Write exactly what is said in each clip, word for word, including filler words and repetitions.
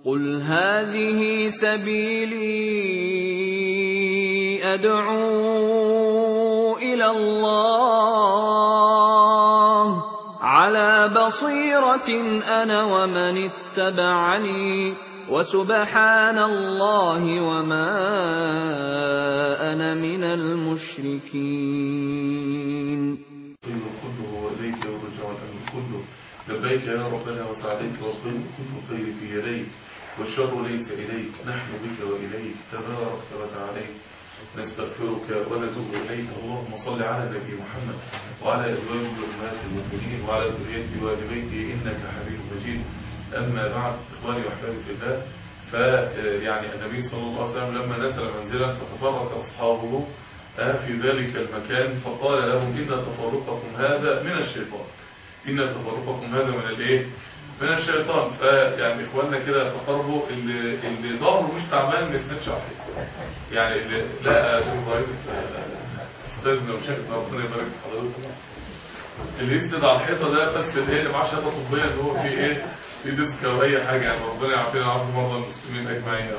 قل هذه سبيلي أدعو إلى الله على بصيرة أنا ومن اتبعني وسبحان الله وما أنا من المشركين. كله وإليك يرجع الأمر كله، لبيك يا ربنا وسعديك والخير كل خير في يديك والشر ليس إليك، نحن بك وإليك تبارك وتعاليك، نستغفرك ونتوب إليك. اللهم صل على نبي محمد وعلى أزواجه وأمهات المؤمنين وعلى ذريته وآل بيته إنك حميد مجيد. أما بعد، إخواني وأحبابي في الله، فيعني النبي صلى الله عليه وسلم لما نزل منزلا فتفرق أصحابه في ذلك المكان فقال لهم إن تفرقكم هذا من الشيطان، إن تفرقكم هذا من الإيه؟ من الشيطان. فيعني إخواننا كده تقربوا اللي اللي ظهره مش تعبان ما يسندش على حيطه، يعني اللي لا شيخ إبراهيم أستاذنا وشيخنا ربنا يبارك في حضرتك، اللي يسند على الحيطه ده بس اللي اللي معاه شهاده طبيه ان هو في ايه؟ في ديسك او اي حاجه، يعني ربنا يعافينا ويعافي مرضى المسلمين اجمعين.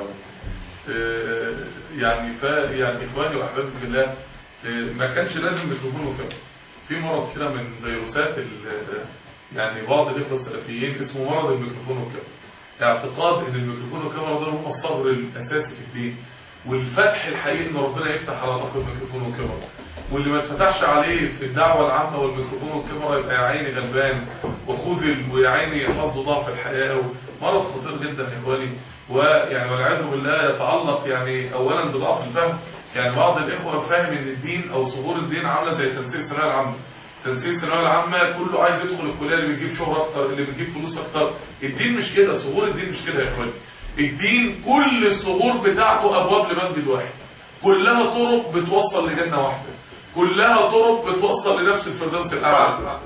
يعني ف يعني اخواني واحبابي في الله، ما كانش لازم يطلبوا كده. في مرض كده من فيروسات يعني بعض الاخوه السلفيين اسمه مرض الميكروفون والكاميرا، اعتقاد ان الميكروفون والكاميرا ده هم الصبر الاساسي في الدين، والفتح الحقيقي ان ربنا يفتح على ضغط الميكروفون والكاميرا، واللي ما اتفتحش عليه في الدعوه العامه والميكروفون والكاميرا يبقى يا عيني غلبان وخذل ويا عيني حظه ضعف الحياه. مرض خطير جدا يا اخواني، ويعني والعياذ بالله يتعلق يعني اولا بضعف الفهم. يعني بعض الاخوه فاهم ان الدين او صدور الدين عامله زي تنسيق الثانويه العامه. تنسيق الثانويه العامه كله عايز يدخل الكليه اللي بتجيب شهره اكتر، اللي بتجيب فلوس اكتر. الدين مش كده، صدور الدين مش كده يا اخواني. الدين كل الصدور بتاعته ابواب لمسجد واحد، كلها طرق بتوصل لجنه واحده، كلها طرق بتوصل لنفس الفردوس الاعلى.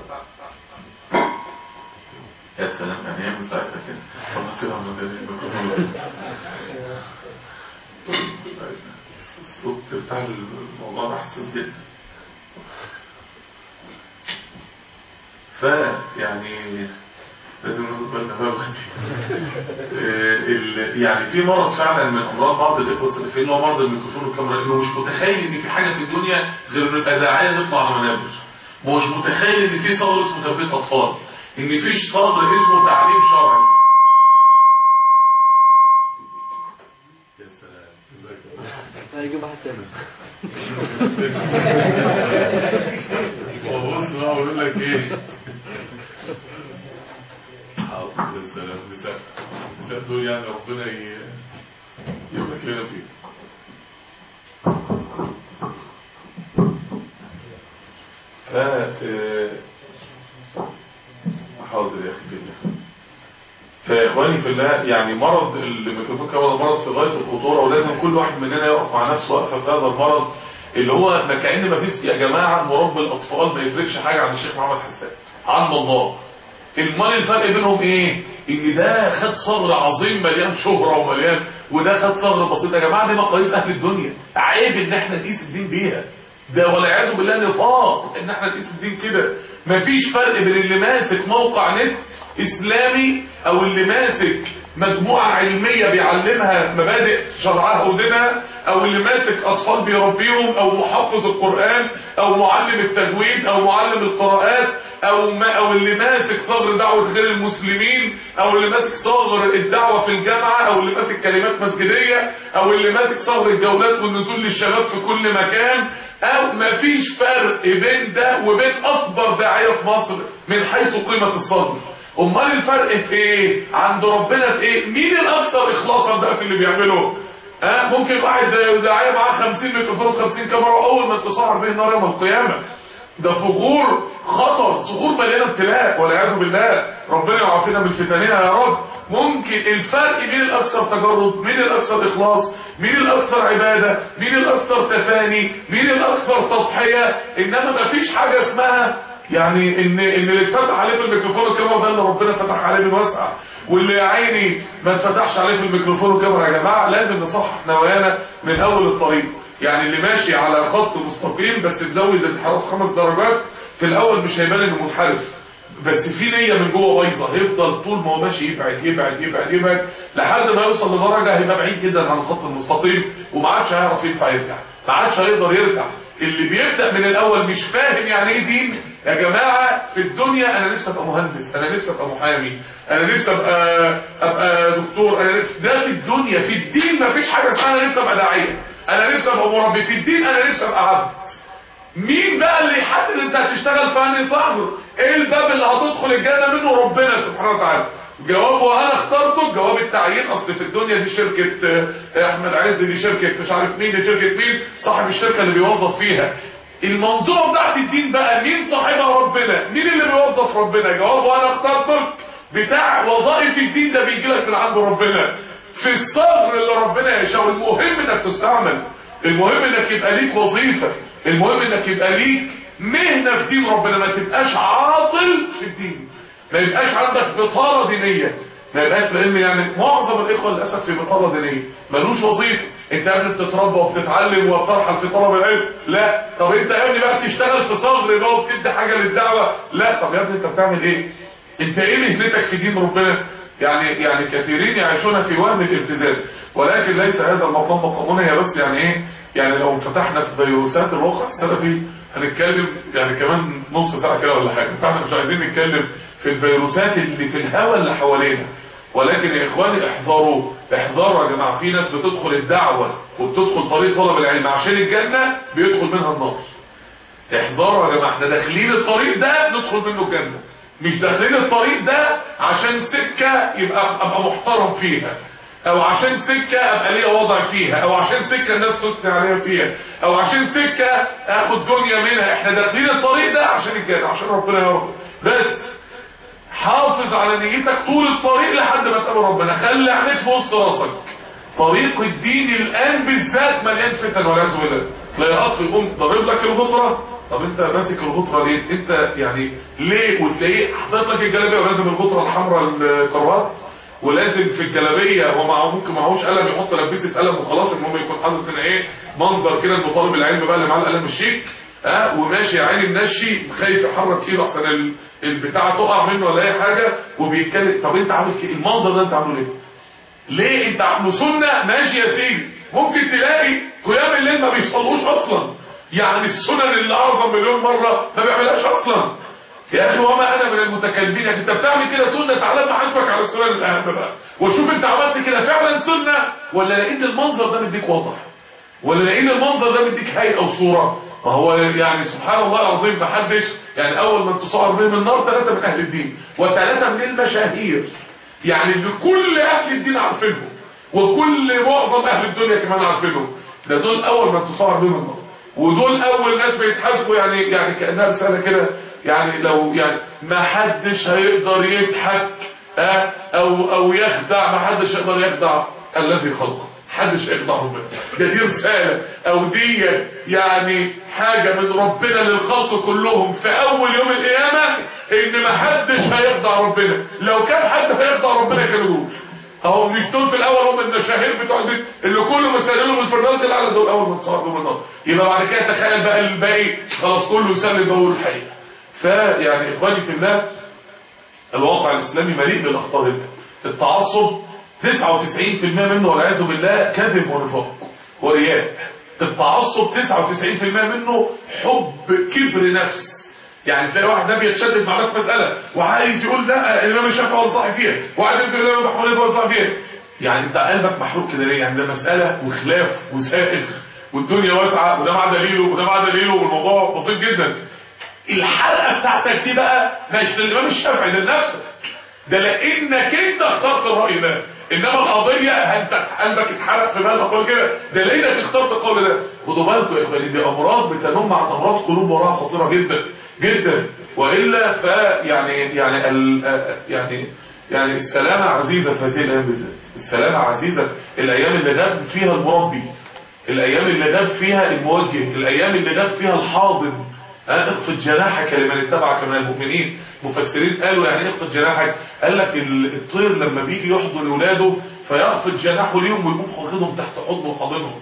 يا سلام، يعني ايه مساعدتك كده؟ طب سيبها من الميكروفون. الصوت بتاع الموضوع ده حساس جدا. فيعني لازم ناخد بالنا بقى. يعني في مرض فعلا من امراض بعض الاخوه السلفيين هو مرض الميكروفون والكاميرا، انه مش متخيل ان في حاجه في الدنيا غير انه يبقى داعيه نطلع على منابر، مش متخيل ان في صبر اسمه تربيه اطفال، ان في صبر اسمه تعليم شرعي. يا سلام، هيجيب واحد تاني. بص بقى بقول لك ايه، حاضر يا سلام. نساء نساء دول يعني ربنا يبارك لنا فيه. ف حاضر يا اخي في الله. فاخواني في الله، يعني مرض الميكروفون كمان مرض في غايه الخطوره، ولازم كل واحد مننا يقف مع نفسه وقفه في هذا المرض اللي هو ما كأن ما فيش يا جماعه مربي الاطفال ما يفرقش حاجه عن الشيخ محمد حسان عند الله. المال الفرق بينهم ايه؟ ان ده خد صغر عظيم مليان شهره ومليان، وده خد صغر بسيط. يا جماعه دي مقاييس اهل الدنيا، عيب ان احنا نقيس الدين بيها، ده والعياذ بالله نفاق ان احنا نقيس الدين كده. مفيش فرق بين اللي ماسك موقع نت اسلامي او اللي ماسك مجموعة علمية بيعلمها مبادئ شرعها ودينها، او اللي ماسك اطفال بيربيهم، او محفظ القرآن، او معلم التجويد، او معلم القراءات، او ما او اللي ماسك ثغر دعوة غير المسلمين، او اللي ماسك ثغر الدعوة في الجامعة، او اللي ماسك كلمات مسجدية، او اللي ماسك ثغر الجولات والنزول للشباب في كل مكان. او مفيش فرق بين ده وبين اكبر داعية في مصر من حيث قيمة الصدر. امال الفرق في ايه عند ربنا؟ في ايه؟ مين الاكثر اخلاصا بقى في اللي بيعمله؟ ها أه؟ ممكن واحد داعيه معاه خمسين ميكروفون وخمسين كاميرا، واول ما تسعر به النار يوم القيامه. ده ثغور خطر، ثغور مليانه ابتلاء والعياذ بالله، ربنا يعافينا من فتنها يا رب. ممكن الفرق مين الاكثر تجرد، مين الاكثر اخلاص، مين الاكثر عباده، مين الاكثر تفاني، مين الاكثر تضحيه. انما مفيش حاجه اسمها يعني ان ان اللي اتفتح عليه في الميكروفون والكاميرا ده اللي ربنا فتح عليه من واسع، واللي يا عيني ما اتفتحش عليه في الميكروفون والكاميرا. يا جماعه لازم نصحح نوايانا من اول الطريق. يعني اللي ماشي على خط مستقيم بس تزود الانحراف خمس درجات في الاول مش هيبان انه منحرف، بس في نيه من جوه بايظه، هيفضل طول ما هو ماشي يبعد يبعد يبعد يبعد لحد ما يوصل لدرجه هيبقى بعيد جدا عن الخط المستقيم وما عادش هيعرف ينفع يرجع، ما عادش هيقدر يرجع. اللي بيبدا من الاول مش فاهم يعني ايه دين. يا جماعه في الدنيا انا نفسي ابقى مهندس، انا نفسي ابقى محامي، انا نفسي ابقى ابقى دكتور، انا نفسي ده في الدنيا. في الدين ما فيش حاجه اسمها انا نفسي ابقى داعيه، انا نفسي ابقى مربي. في الدين انا نفسي ابقى عبد. مين بقى اللي يحدد انت هتشتغل في انهي ثغر؟ ايه الباب اللي هتدخل الجنه منه؟ ربنا سبحانه وتعالى. جواب وانا اخترته جواب التعيين. اصل في الدنيا دي شركه احمد عز، دي شركه مش عارف مين، دي شركه مين، صاحب الشركه اللي بيوظف فيها. المنظومه بتاعت الدين بقى مين صاحبها؟ ربنا. مين اللي بيوظف؟ ربنا. جواب وانا اخترتك بتاع وظائف الدين ده بيجي لك من عند ربنا في الصغر اللي ربنا يشاء. المهم انك تستعمل، المهم انك يبقى ليك وظيفه، المهم انك يبقى ليك مهنه في دين ربنا. ما تبقاش عاطل في الدين، ما يبقاش عندك بطاله دينيه، ما يبقاش. لان يعني معظم الاخوه للاسف في بطاله دينيه، ملوش وظيفه. انت يا ابني بتتربى وبتتعلم وبترحل في طلب العلم، لا. طب انت يا ابني بقى بتشتغل في صغر بقى وبتدي حاجه للدعوه، لا. طب يا ابني انت بتعمل ايه؟ انت ايه مهنتك في دين ربنا؟ يعني يعني كثيرين يعيشون في وهم الالتزام، ولكن ليس هذا المقام مقامنا. هي بس يعني ايه، يعني لو فتحنا في فيروسات الواقع السلفي هنتكلم يعني كمان نص ساعه كده ولا حاجه. فاحنا مش عايزين نتكلم في الفيروسات اللي في الهوى اللي حوالينا. ولكن يا اخواني احذروا احذروا يا جماعه. في ناس بتدخل الدعوه وبتدخل طريق طلب العلم عشان الجنه، بيدخل منها النار. احذروا يا جماعه. احنا داخلين الطريق ده ندخل منه الجنه، مش داخلين الطريق ده عشان سكه يبقى ابقى محترم فيها، او عشان سكه ابقى ليا وضع فيها، او عشان سكه الناس تثني عليها فيها، او عشان سكه اخد دنيا منها. احنا داخلين الطريق ده عشان الجنه، عشان ربنا يرضى. بس حافظ على نيتك طول الطريق لحد ما تقابل ربنا. خلي عينيك في وسط راسك. طريق الدين الان بالذات مليان فتن والعياذ بالله. تلاقي اخ يقوم ضارب لك الغطره. طب انت ماسك الغطره ليه؟ انت يعني ليه؟ وتلاقيه حاطط لك الجلابيه ولازم الغطره الحمراء الكروات، ولازم في الجلابيه هو معه ممكن معهوش قلم يحط لبسه قلم وخلاص. المهم يكون حاطط هنا ايه منظر كده انه طالب العلم بقى اللي معاه القلم الشيك، ها أه؟ وماشي يا عيني منشي خايف يحرك ايده احسن البتاعه تقع منه ولا اي حاجه وبيتكلم. طب انت عامل كده المنظر ده انت عامله ليه؟ ليه انت عامله سنه؟ ماشي يا سيدي، ممكن تلاقي قيام الليل ما بيصلوش اصلا، يعني السنن اللي اعظم مليون مره ما بيعملهاش اصلا. يا اخي وما انا من المتكلمين. يا اخي انت بتعمل كده سنه، تعالى احاسبك على السنن الاهم بقى وشوف انت عملت كده فعلا سنه ولا لقيت المنظر ده مديك وضع، ولا لقيت المنظر ده مديك هيئه وصوره. ما هو يعني سبحان الله العظيم ما حدش يعني اول من تصعر بهم النار ثلاثه من اهل الدين وثلاثه من المشاهير، يعني اللي كل اهل الدين عارفينهم وكل معظم اهل الدنيا كمان عارفينهم. ده دول اول من تصعر بهم النار، ودول اول ناس بيتحاسبوا. يعني يعني كانها رساله كده، يعني لو يعني ما حدش هيقدر يضحك اه او او يخدع، ما حدش يقدر يخدع الذي خلقه، حدش يخدع ربنا. ده دي رساله او دي يعني حاجه من ربنا للخلق كلهم في اول يوم القيامه، ان ما حدش هيخدع ربنا. لو كان حد هيخدع ربنا كانوا دول اهو، مش دول في الاول هم المشاهير بتوع الدين اللي كله مستنيهم الفردوس الاعلى، دول اول ما تصعد بهم النار. يبقى بعد كده تخيل بقى الباقي خلاص كله يسلم بقول الحقيقه. فيعني اخواني في الله، الواقع الاسلامي مليء بالاخطار. التعصب تسعة وتسعين بالمئة منه والعياذ بالله كذب ونفاق ورياء. التعصب تسعة وتسعين بالمئة منه حب كبر نفس. يعني تلاقي واحد ده بيتشدد معاك في مساله وعايز يقول لا الامام الشافعي هو صاحي فيها، وعايز يقول الامام محمود هو صاحي فيها. يعني انت قلبك محروق كده ليه؟ يعني ده مساله وخلاف وسائغ والدنيا واسعه وده مع دليله وده مع دليله والموضوع بسيط جدا. الحلقه بتاعتك دي بقى مش للامام الشافعي، ده لنفسك، ده لانك انت اخترت الراي ده. انما القضيه انت قلبك اتحرق في بالك ولا كده، ده لانك اخترت القول ده. خدوا بالكم يا اخواني، دي امراض بتنم عن امراض قلوب وراها خطيره جدا جدا. والا ف يعني يعني ال يعني يعني السلامه عزيزه في هذه الايام بالذات. السلامه عزيزه، الايام اللي غاب فيها المربي، الايام اللي غاب فيها الموجه، الايام اللي غاب فيها الحاضن. ها اخفض جناحك لمن اتبعك من المؤمنين. مفسرين قالوا يعني اخفض جناحك، قال لك الطير لما بيجي يحضن اولاده فيخفض جناحه ليهم ويقوم واخدهم تحت حضنه وحاضنهم.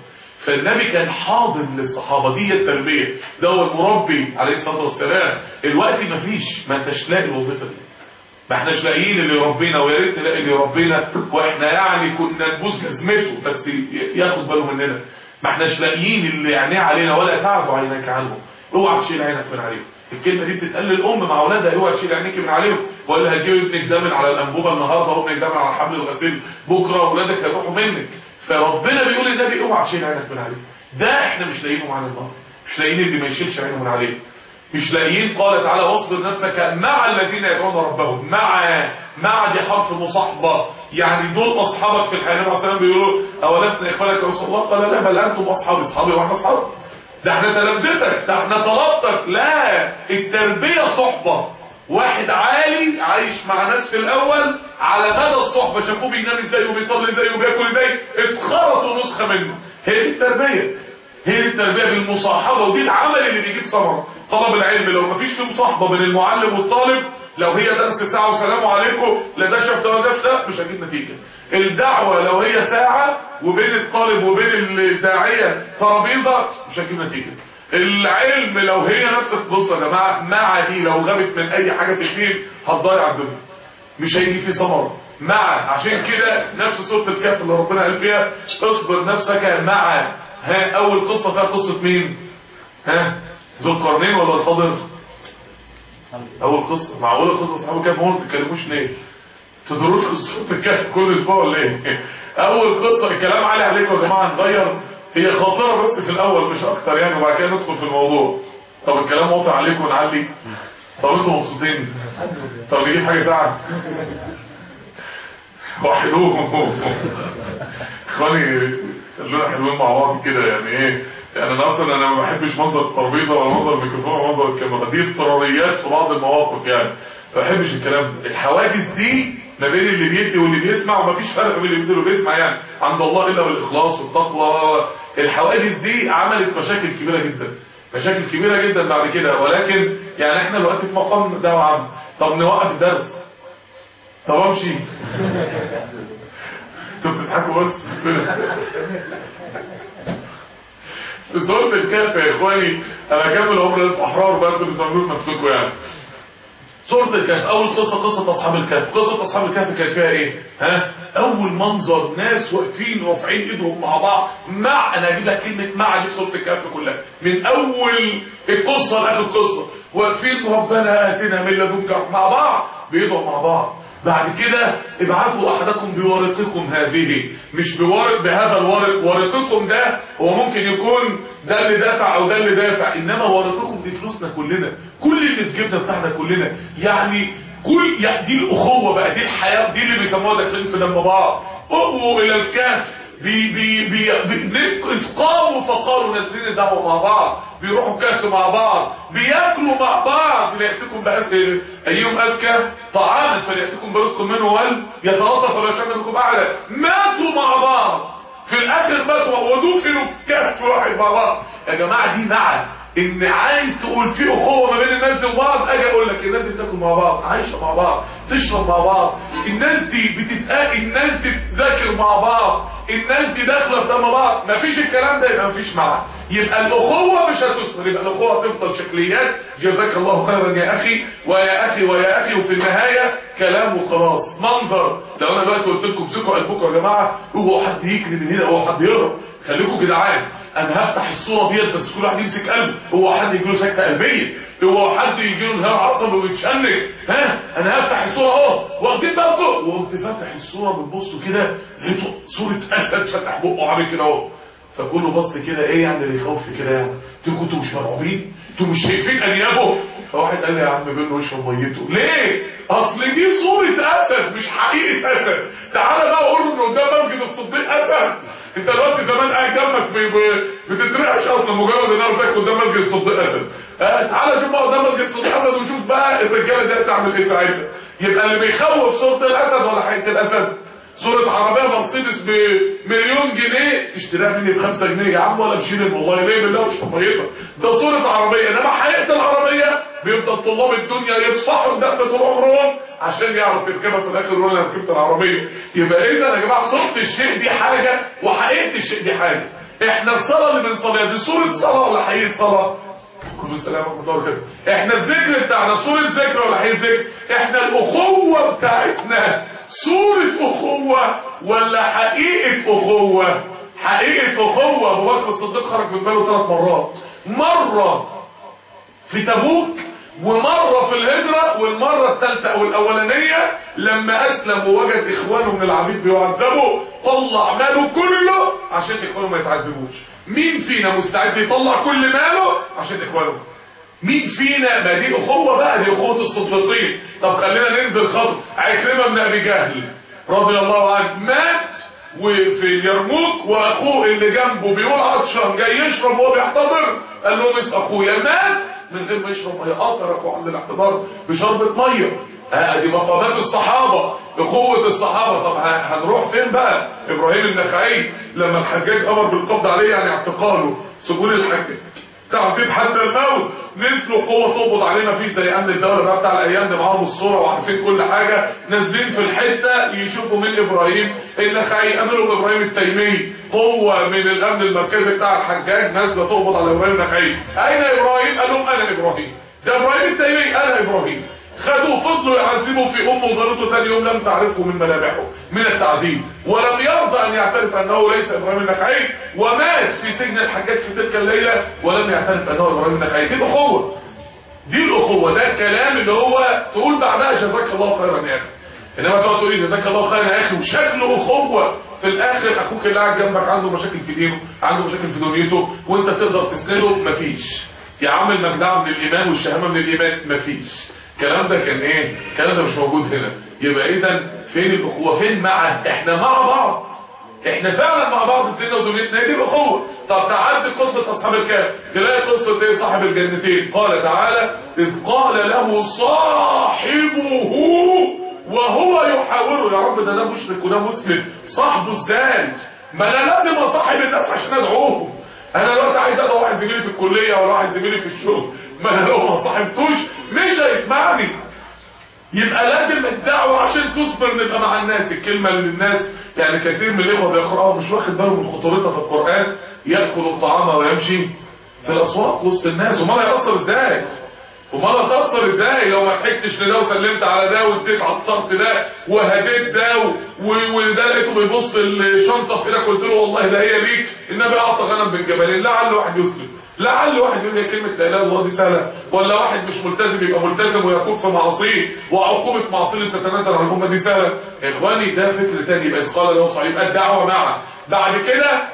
فالنبي كان حاضر للصحابه، دي التربيه، ده هو المربي عليه الصلاه والسلام. الوقت مفيش، ما انتش لاقي الوظيفه دي، ما احناش لاقيين اللي يربينا، ويا ريت نلاقي اللي يربينا واحنا يعني كنا نبوس جزمته بس ياخد باله مننا. ما احناش لاقيين اللي عينيه علينا، ولا تعب عينك عنهم، اوعى تشيل عينك من عليهم. الكلمه دي بتتقال للام مع اولادها، اوعى تشيل عينيك من عليهم، ولا هتجيب ابنك ده من على الانبوبه النهارده وابنك ده من على حبل الغسيل بكره، واولادك هيروحوا منك. فربنا بيقول للنبي اوعى تشيل عينك من عليهم. ده احنا مش لاقيينه معانا النهارده، مش لاقيين اللي ما يشيلش عينه من عليه، مش لاقيين. قال تعالى واصبر نفسك مع الذين يدعون ربهم، مع مع دي حرف مصاحبه، يعني دول اصحابك في الحياه. النبي عليه الصلاه والسلام بيقولوا اولسنا اخوانك يا رسول الله؟ قال لا بل انتم اصحابي، اصحابي واحنا اصحابك، ده احنا تلامذتك، ده احنا طلبتك. لا، التربيه صحبه. واحد عالي عايش مع ناس في الاول على مدى الصحبه، شافوه بينام ازاي وبيصلي ازاي وبياكل ازاي، اتخرطوا نسخه منه. هي دي التربيه، هي دي التربيه بالمصاحبه، ودي العمل اللي بيجيب ثمره. طلب العلم لو ما فيش فيه مصاحبه بين المعلم والطالب، لو هي درس ساعه وسلام عليكم، لا ده شاف ده ولا ده ده، مش هتجيب نتيجه. الدعوه لو هي ساعه وبين الطالب وبين الداعيه ترابيزه، مش هتجيب نتيجه. العلم لو هي نفس، بصوا يا جماعه، مع دي لو غابت من اي حاجه في الدين هتضيع الدنيا، مش هيجي فيه ثمره. مع عشان كده نفس سوره الكهف اللي ربنا قال فيها اصبر نفسك مع، ها اول قصه فيها قصه مين؟ ها ذو القرنين ولا الخضر؟ اول قصه. معقوله قصه اصحاب الكهف ما تتكلموش ليه؟ تدروش قصه الكهف كل اسبوع ولا ايه؟ اول قصه الكلام عالي عليكم يا جماعه، نغير، هي خاطره بس في الاول مش اكتر يعني، وبعد كده ندخل في الموضوع. طب الكلام واطي عليكم ونعلي؟ طب انتوا مبسوطين؟ طب نجيب حاجه ساعه وحلوهم اخواني، خلونا حلوين مع بعض كده يعني ايه. يعني النهارده انا ما بحبش منظر الترابيزه ولا منظر الميكروفون ولا منظر الكاميرا، دي اضطراريات في بعض المواقف يعني، ما بحبش الكلام ده. الحواجز دي ما بين اللي بيدي واللي بيسمع، ومفيش فرق بين اللي بيدي واللي بيسمع يعني عند الله الا بالاخلاص والتقوى. الحواجز دي عملت مشاكل كبيره جدا، مشاكل كبيره جدا بعد كده. ولكن يعني احنا دلوقتي في مقام دعوه عامه، طب نوقف الدرس، طب امشي انتوا بتضحكوا بس. في سورة الكهف يا اخواني، انا اكمل عمر انتوا احرار بقى، انتوا بتعملوا نفسكم يعني. سورة الكهف اول قصة قصة اصحاب الكهف. قصة اصحاب الكهف كانت فيها ايه؟ ها اول منظر ناس واقفين رافعين ايدهم مع بعض، مع انا هجيب لك كلمة مع دي في سورة الكهف كلها من اول القصة لاخر القصة، واقفين ربنا اتنا من لدنك مع بعض، بيدعوا مع بعض. بعد كده ابعثوا احدكم بورقكم هذه، مش بورق بهذا الورق، ورقكم ده هو ممكن يكون ده اللي دافع او ده اللي دافع، انما ورقكم دي فلوسنا كلنا، كل اللي في جيبنا بتاعنا كلنا يعني، كل يعني دي الاخوه بقى، دي الحياه، دي اللي بيسموها داخلين في دم بعض. اقووا الى الكهف، بي بي بي بي قاموا فقالوا نازلين الدعوه مع بعض، بيروحوا كهف مع بعض، بياكلوا مع بعض، ليأتكم بأذكى أيهم أذكى طعاما فليأتكم برزق منه ول يتلطف ولا يشمل بكم أعلى. ماتوا مع بعض في الآخر، ماتوا ودفنوا في كهف واحد مع بعض. يا جماعة دي مع ان عايز تقول في اخوه ما بين الناس دي وبعض، اجي اقول لك الناس دي بتاكل مع بعض، عايشه مع بعض، تشرب مع بعض، الناس دي بتتقاقي، الناس دي بتذاكر مع بعض، الناس دي داخله في دم بعض. مفيش الكلام ده يبقى مفيش معاه، يبقى الاخوه مش هتثمر، يبقى الاخوه هتفضل شكليات. جزاك الله خيرا يا اخي ويا اخي ويا اخي، وفي النهايه كلام وخلاص، منظر. لو انا دلوقتي قلت لكم امسكوا قلبكم يا جماعه، اوعوا حد يجري من هنا، اوعوا حد يهرب، خليكم جدعان، انا هفتح الصوره ديت بس كل واحد يمسك قلبه، هو حد يجي له سكته قلبيه، هو حد يجي له انهيار عصبي ويتشنج، ها انا هفتح الصوره اهو، واخدين بالكم، وقمت فاتح الصوره بتبصوا كده لقيته صوره اسد فتح بقه عامل كده اهو، فكله بص كده، ايه يعني اللي يخوف كده يعني؟ انتوا كنتوا مش مرعوبين؟ انتوا مش شايفين انيابه؟ فواحد قال لي يا عم بيقول له اشرب ميته. ليه؟ اصل دي صوره اسد مش حقيقه اسد. تعالى بقى قول له ان قدام مسجد الصديق اسد. انت دلوقتي زمان قاعد جنبك بتترعش اصلا مجرد ان انا قلت لك قدام مسجد الصديق اسد. اه تعالى شوف بقى قدام مسجد الصديق اسد وشوف بقى الرجاله دي هتعمل ايه ساعتها. يبقى اللي بيخوف صوره الاسد ولا حقيقه الاسد؟ صورة عربية مرسيدس بمليون جنيه تشتريها مني بخمسة جنيه يا عم، ولا بشيلين والله ليه بالله مش ميتها، ده صورة عربية. انما حقيقة العربية بيفضل طلاب الدنيا يدفعوا الدم طول عمرهم عشان يعرف يركبها في الاخر ولا ركبت العربية. يبقى اذا يا جماعة صورة الشيء دي حاجة وحقيقة الشيء دي حاجة. احنا الصلاه اللي بنصليها دي صوره صلاه ولا حقيقه صلاه؟ كل السلام ورحمه الله وبركاته. احنا الذكر بتاعنا صوره ذكر ولا حقيقه ذكر؟ احنا الاخوه بتاعتنا صوره اخوه ولا حقيقه اخوه؟ حقيقه اخوه. ابو بكر الصديق خرج من باله ثلاث مرات، مره في تبوك ومرة في الهجرة، والمرة الثالثة او الاولانية لما اسلم ووجد اخوانه من العبيد بيعذبوا طلع ماله كله عشان اخوانه ما يتعذبوش. مين فينا مستعد يطلع كل ماله عشان اخوانه؟ مين فينا؟ ما دي اخوة بقى، دي اخوة الصديقين. طب خلينا ننزل خطوة. عكرمة بن ابي جهل رضي الله عنه مات وفي اليرموك، واخوه اللي جنبه بيقول عطشان جاي يشرب وهو بيحتضر، قال لهم اسق اخويا، مات من غير ما يشرب ميه، قاطر اخوه عند الاحتضار بشربة ميه. ها دي مقامات الصحابه، اخوه الصحابه. طب هنروح فين بقى؟ ابراهيم النخعي لما الحجاج امر بالقبض عليه يعني اعتقاله، سجون الحجاج تعذيب حتى الموت، نزلوا قوه تقبض علينا فيه زي امن الدوله بقى بتاع الايام دي، معاهم الصوره وعارفين كل حاجه، نازلين في الحته يشوفوا مين ابراهيم النخعي، قابلهم ابراهيم التيمي، قوه من الامن المركزي بتاع الحجاج نازله تقبض على ابراهيم النخعي. اين ابراهيم؟ قال لهم انا ابراهيم. ده ابراهيم التيمي؟ انا ابراهيم. خدوا فضلوا يعذبوا في امه وظلته ثاني يوم لم تعرفه من ملامحه من التعذيب، ولم يرضى ان يعترف انه ليس ابراهيم النخعي، ومات في سجن الحجاج في تلك الليله ولم يعترف انه ابراهيم النخعي. دي الاخوه، دي الاخوه. ده الكلام اللي هو تقول بعدها جزاك الله خيرا يا اخي، انما تقعد تقول جزاك الله خيرا يا اخي وشكله اخوه، في الاخر اخوك اللي قاعد جنبك عنده مشاكل في دينه، عنده مشاكل في دنيته، وانت تقدر تسنده؟ مفيش. يا عم المجدعه من الايمان والشهامه من الايمان؟ مفيش. الكلام ده كان ايه؟ الكلام ده مش موجود هنا. يبقى اذا فين الاخوه؟ فين مع احنا مع بعض؟ احنا فعلا مع بعض في ديننا ودنيتنا، دي الاخوه. طب تعدي قصه اصحاب الكهف تلاقي قصه ايه؟ صاحب الجنتين. قال تعالى اذ قال له صاحبه وهو يحاوره، يا رب ده ده مشرك وده مسلم، صاحبه ازاي؟ ما انا لازم اصاحب الناس عشان ادعوهم. انا دلوقتي عايز ادعو واحد زميلي في الكليه ولا واحد زميلي في الشغل، ما انا لو ما صاحبتوش مش هيسمعني. يبقى لازم الدعوه عشان تصبر نبقى مع الناس. الكلمه اللي الناس يعني كثير من الاخوه بيقراها مش واخد باله من خطورتها في القران، ياكل الطعام ويمشي في الاسواق وسط الناس، وما هيأثر ازاي؟ وما هتأثر ازاي لو ما ضحكتش لده وسلمت على ده واديت عطرت ده وهديت ده وده لقيته بيبص الشنطه في ايدك قلت له والله ده هي ليك، النبي اعطى غنم بن جبلين، لعل واحد يسلم، لعل واحد يقول لي كلمه لا اله الا الله دي سهله، ولا واحد مش ملتزم يبقى ملتزم ويكون في معصيه وعقوبه معصيه تتنازل عن الامه دي سهله. يا اخواني ده فكر تاني. يبقى اذ قال له صاحب الدعوه معه. بعد كده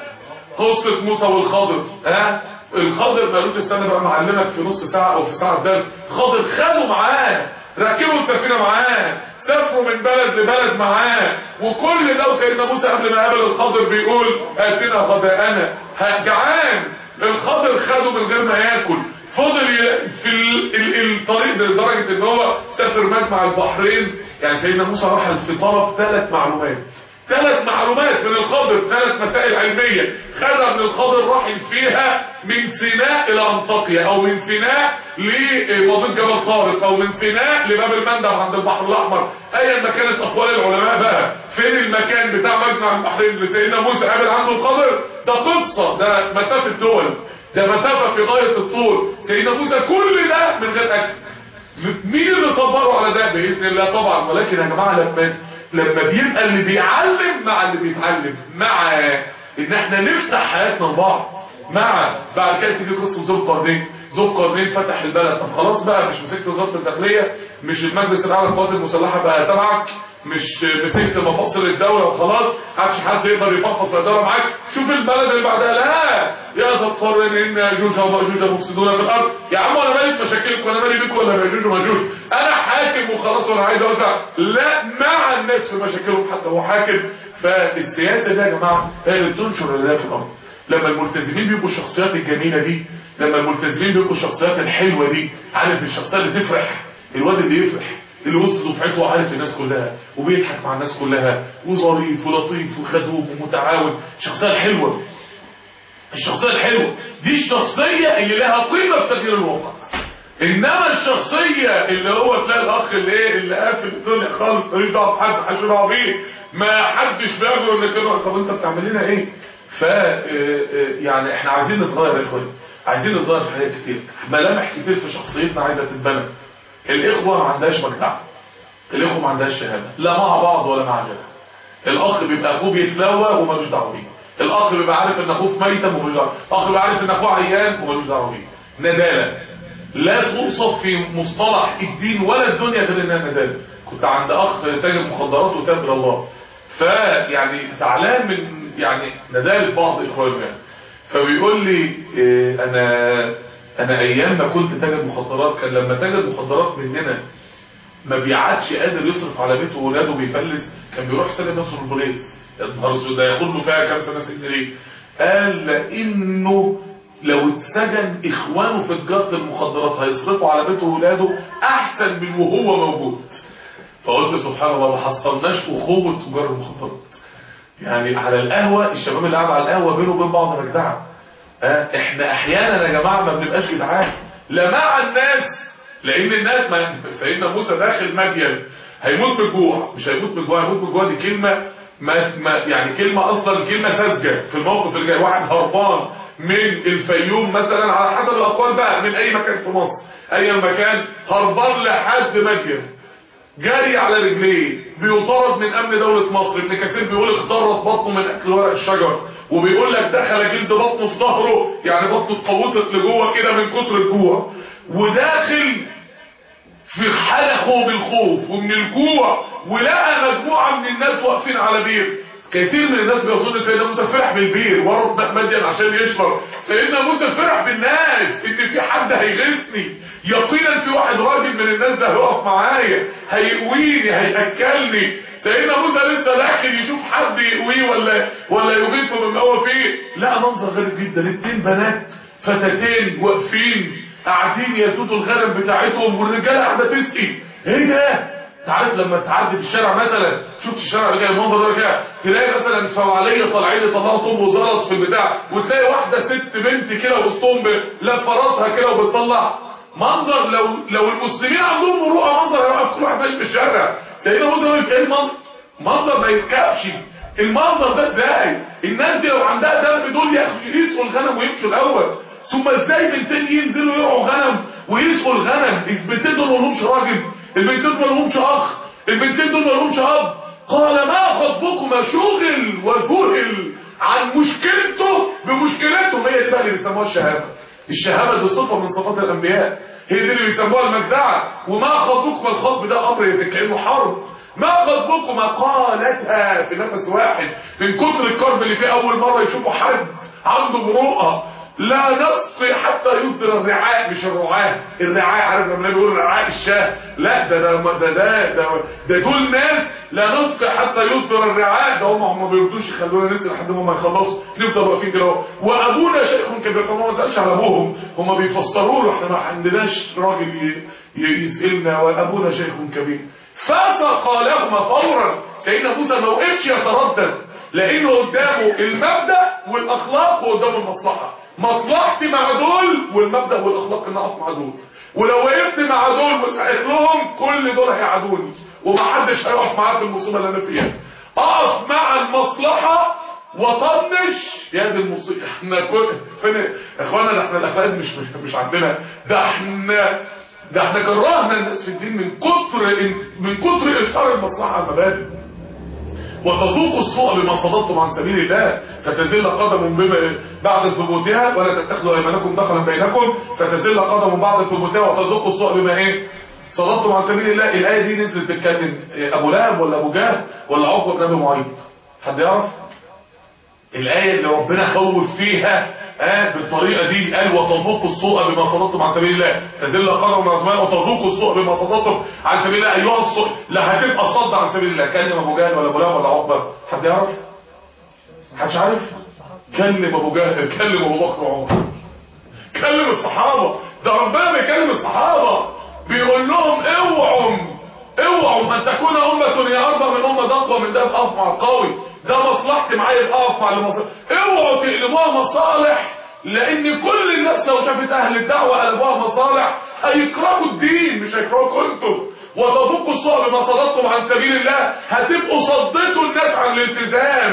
قصه موسى والخضر. ها الخضر ما قالوش استنى بقى معلمك في نص ساعه او في ساعه درس، خضر خدوا معاه، ركبوا السفينه معاه، سافروا من بلد لبلد معاه، وكل ده وسيدنا موسى قبل ما قابل الخضر بيقول اتنا غداءنا، جعان. الخضر خده من غير ما ياكل، فضل في الطريق لدرجه ان هو سافر مجمع البحرين. يعني سيدنا موسى راح في طلب ثلاث معلومات، ثلاث معلومات من الخضر، ثلاث مسائل علميه خدها من الخضر راح فيها من سيناء الى انطاكيا، او من سيناء لمضيق جبل طارق، او من سيناء لباب المندب عند البحر الاحمر، ايا ما كانت اقوال العلماء بقى فين المكان بتاع مجمع البحرين اللي سيدنا موسى قابل عنده الخضر. ده قصه، ده مسافه دول، ده مسافه في غايه الطول. سيدنا موسى كل ده من غير اكل. مين اللي صبره على ده؟ باذن الله طبعا. ولكن يا جماعه لما لما بيبقى اللي بيعلم مع اللي بيتعلم، مع ان احنا نفتح حياتنا لبعض، مع بعد كده تيجي قصه ذو القرنين. ذو القرنين فتح البلد، طب خلاص بقى مش مسكت وزاره الداخليه، مش المجلس الاعلى للقوات المسلحه بقى تبعك، مش مسكت مفاصل الدوله وخلاص عادش حد يقدر يفحص الدوله معاك، شوف البلد اللي بعدها. لا يا ذا القرن ان ياجوج وماجوج مفسدون في الارض. يا عم انا مالي بمشاكلك وانا مالي بيك ولا ياجوج وماجوج، انا حاكم وخلاص وانا عايز اوسع. لا، مع الناس في مشاكلهم حتى هو حاكم. فالسياسه دي يا جماعه هي اللي بتنشر الهدايه في الارض. لما الملتزمين بيبقوا الشخصيات الجميله دي، لما الملتزمين بيبقوا الشخصيات الحلوه دي، عارف الشخصيه اللي تفرح، الواد اللي يفرح اللي وسط دفعته وعارف الناس كلها وبيضحك مع الناس كلها وظريف ولطيف وخدوم ومتعاون، الشخصيه الحلوه. الشخصيه الحلوه دي الشخصيه اللي لها قيمه في تغيير الواقع. انما الشخصيه اللي هو تلاقي الاخ اللي ايه اللي قافل الدنيا خالص ملوش دعوه بحد، محدش دعوه بيه، ما حدش بياخده انك طب انت بتعمل لنا ايه؟ ف يعني احنا عايزين نتغير يا اخواني، عايزين نتغير في حاجات كتير، ملامح كتير في شخصيتنا عايزه تتبنى. الاخوه ما عندهاش مجدعه، الاخوه ما عندهاش شهاده لا مع بعض ولا مع غيرها. الاخ بيبقى اخوه بيتلوى ومالوش دعوه بيه، الاخ بيبقى عارف ان اخوه في ميتم ومالوش دعوه، الاخ بيبقى عارف ان اخوه عيان ومالوش دعوه بيه. نداله لا توصف في مصطلح الدين ولا الدنيا غير انها نداله. كنت عند اخ تاجر مخدرات وتاب الى الله، فيعني زعلان من يعني نداله بعض اخوانه يعني، فبيقول لي إيه انا انا ايام ما كنت تاجر مخدرات كان لما تاجر مخدرات مننا ما بيعادش قادر يصرف على بيته وولاده بيفلس، كان بيروح يسلم نفسه للبوليس. النهار اسود ده ياخد له فيها كام سنه سجن ليه؟ قال لانه لو اتسجن اخوانه في تجاره المخدرات هيصرفوا على بيته وولاده احسن من وهو موجود. فقلت سبحان الله ما حصلناش اخوه تجار المخدرات. يعني على القهوه الشباب اللي قاعد على القهوه بينه وبين بعض مجدعه. اه احنا احيانا يا جماعه ما بنبقاش جدعان لا مع الناس، لان الناس ما سيدنا موسى داخل مدين هيموت من الجوع، مش هيموت من الجوع، هيموت من الجوع دي كلمه ما ما يعني كلمه اصلا كلمه ساذجه في الموقف اللي جاي. واحد هربان من الفيوم مثلا على حسب الاقوال بقى من اي مكان في مصر، اي مكان هربان لحد مدين جاري على رجليه بيطارد من امن دولة مصر. ابن كثير بيقول اخترت بطنه من اكل ورق الشجر، وبيقول لك دخل جلد بطنه في ظهره، يعني بطنه اتقوصت لجوه كده من كتر الجوع، وداخل في حلقه بالخوف ومن الجوع، ولقى مجموعة من الناس واقفين على بير. كثير من الناس بيظن سيدنا موسى فرح بالبير ورد مدين عشان يشرب. سيدنا موسى فرح بالناس ان في حد هيغيثني، يقينا في واحد راجل من الناس ده هيقف معايا هيقويني هياكلني. سيدنا موسى لسه داخل يشوف حد يقويه ولا ولا يغيثه مما هو فيه، لا منظر غريب جدا. اتنين بنات فتاتين واقفين قاعدين يسودوا الغنم بتاعتهم والرجاله قاعده تسقي. ايه ده؟ تعرف لما تعدي في الشارع مثلا، شفت الشارع اللي جاي المنظر ده كده، تلاقي مثلا فواليه طالعين يطلعوا طوب وزلط في البتاع، وتلاقي واحده ست بنت كده وسطهم لافه راسها كده وبتطلع منظر. لو لو المسلمين عندهم مروءه منظر هيوقف كل واحد ماشي في الشارع. سيدنا موسى واقف ايه المنظر؟ منظر ما يتكبش. المنظر ده ازاي؟ الناس دي لو عندها دم دول يسقوا الغنم ويمشوا الاول، ثم ازاي بنتين ينزلوا يرعوا غنم ويسقوا الغنم؟ البنتين دول ما لهمش راجل، البنتين دول ما لهمش اخ، البنتين دول ما لهمش اب. قال ما خطبكما؟ شغل وذهل عن مشكلته بمشكلتهم. هي دي بقى اللي بيسموها الشهامه. الشهامه دي صفه من صفات الانبياء، هي دي اللي بيسموها المجدعه. وما خطبكما؟ الخطب ده امر زي كانه حرب. ما خطبكما؟ قالتها في نفس واحد من كتر الكرب اللي فيه اول مره يشوفوا حد عنده مروءه. لا نسقي حتى يصدر الرعاء، مش الرعاة. الرعاء عارف لما بيقول رعاء الشاه، لا ده ده ده ده ده, ده دول ناس لا نسقي حتى يصدر الرعاء، ده هم هم ما بيردوش يخلونا نسقي لحد ما يخلصوا، نفضل واقفين كده. وابونا شيخ كبير، طبعا ما سالش على ابوهم، هم بيفسروا له احنا ما عندناش راجل يسالنا وابونا شيخ كبير. فسقى لهما فورا. سيدنا موسى ما وقفش يتردد، لانه قدامه المبدا والاخلاق وقدامه المصلحه. مصلحتي مع دول والمبدا والاخلاق ان اقف مع دول، ولو وقفت مع دول وسعيت لهم كل دول هيعادوني ومحدش هيقف معايا في المصيبه اللي انا فيها. اقف مع المصلحه وطنش يا دي المصيبه. احنا كل فين اخوانا؟ ده احنا الاخلاق مش مش عندنا، ده احنا ده احنا كرهنا الناس في الدين من كتر من كتر اثار المصلحه على المبادئ. وتذوقوا السوء بما صددتم عن سبيل الله فتزل قدم بما بعد ثبوتها، ولا تتخذوا ايمانكم دخلا بينكم فتزل قدم بعد ثبوتها وتذوقوا السوء بما ايه صددتم عن سبيل الله. الايه دي نزلت تتكلم ابو لهب ولا ابو جهل ولا عقبه بن ابي معيط؟ حد يعرف؟ الايه اللي ربنا خوف فيها اه بالطريقه دي، قال وتذوقوا السوء بما صددتم عن سبيل الله، تزل قدم من اسماء وتذوقوا السوء بما صددتم عن سبيل الله. ايها السوء لا هتبقى صد عن سبيل الله. كلم ابو جهل ولا ابو لهب ولا عقبه؟ حد يعرف؟ محدش عارف؟ كلم ابو جهل، كلم ابو بكر وعمر، كلم الصحابه. ده ربنا بيكلم الصحابه بيقول لهم اوعوا اوعوا ان تكون امه هي اربع من امه اقوى من ده، اقف مع القوي، ده مصلحتي معايا اقف مع المصالح. اوعوا تقلبوها مصالح، لان كل الناس لو شافت اهل الدعوه قلبوها مصالح هيكرهوا الدين مش هيكرهوكم انتم. وتذوقوا السوء بما صددتم عن سبيل الله، هتبقوا صدتوا الناس عن الالتزام.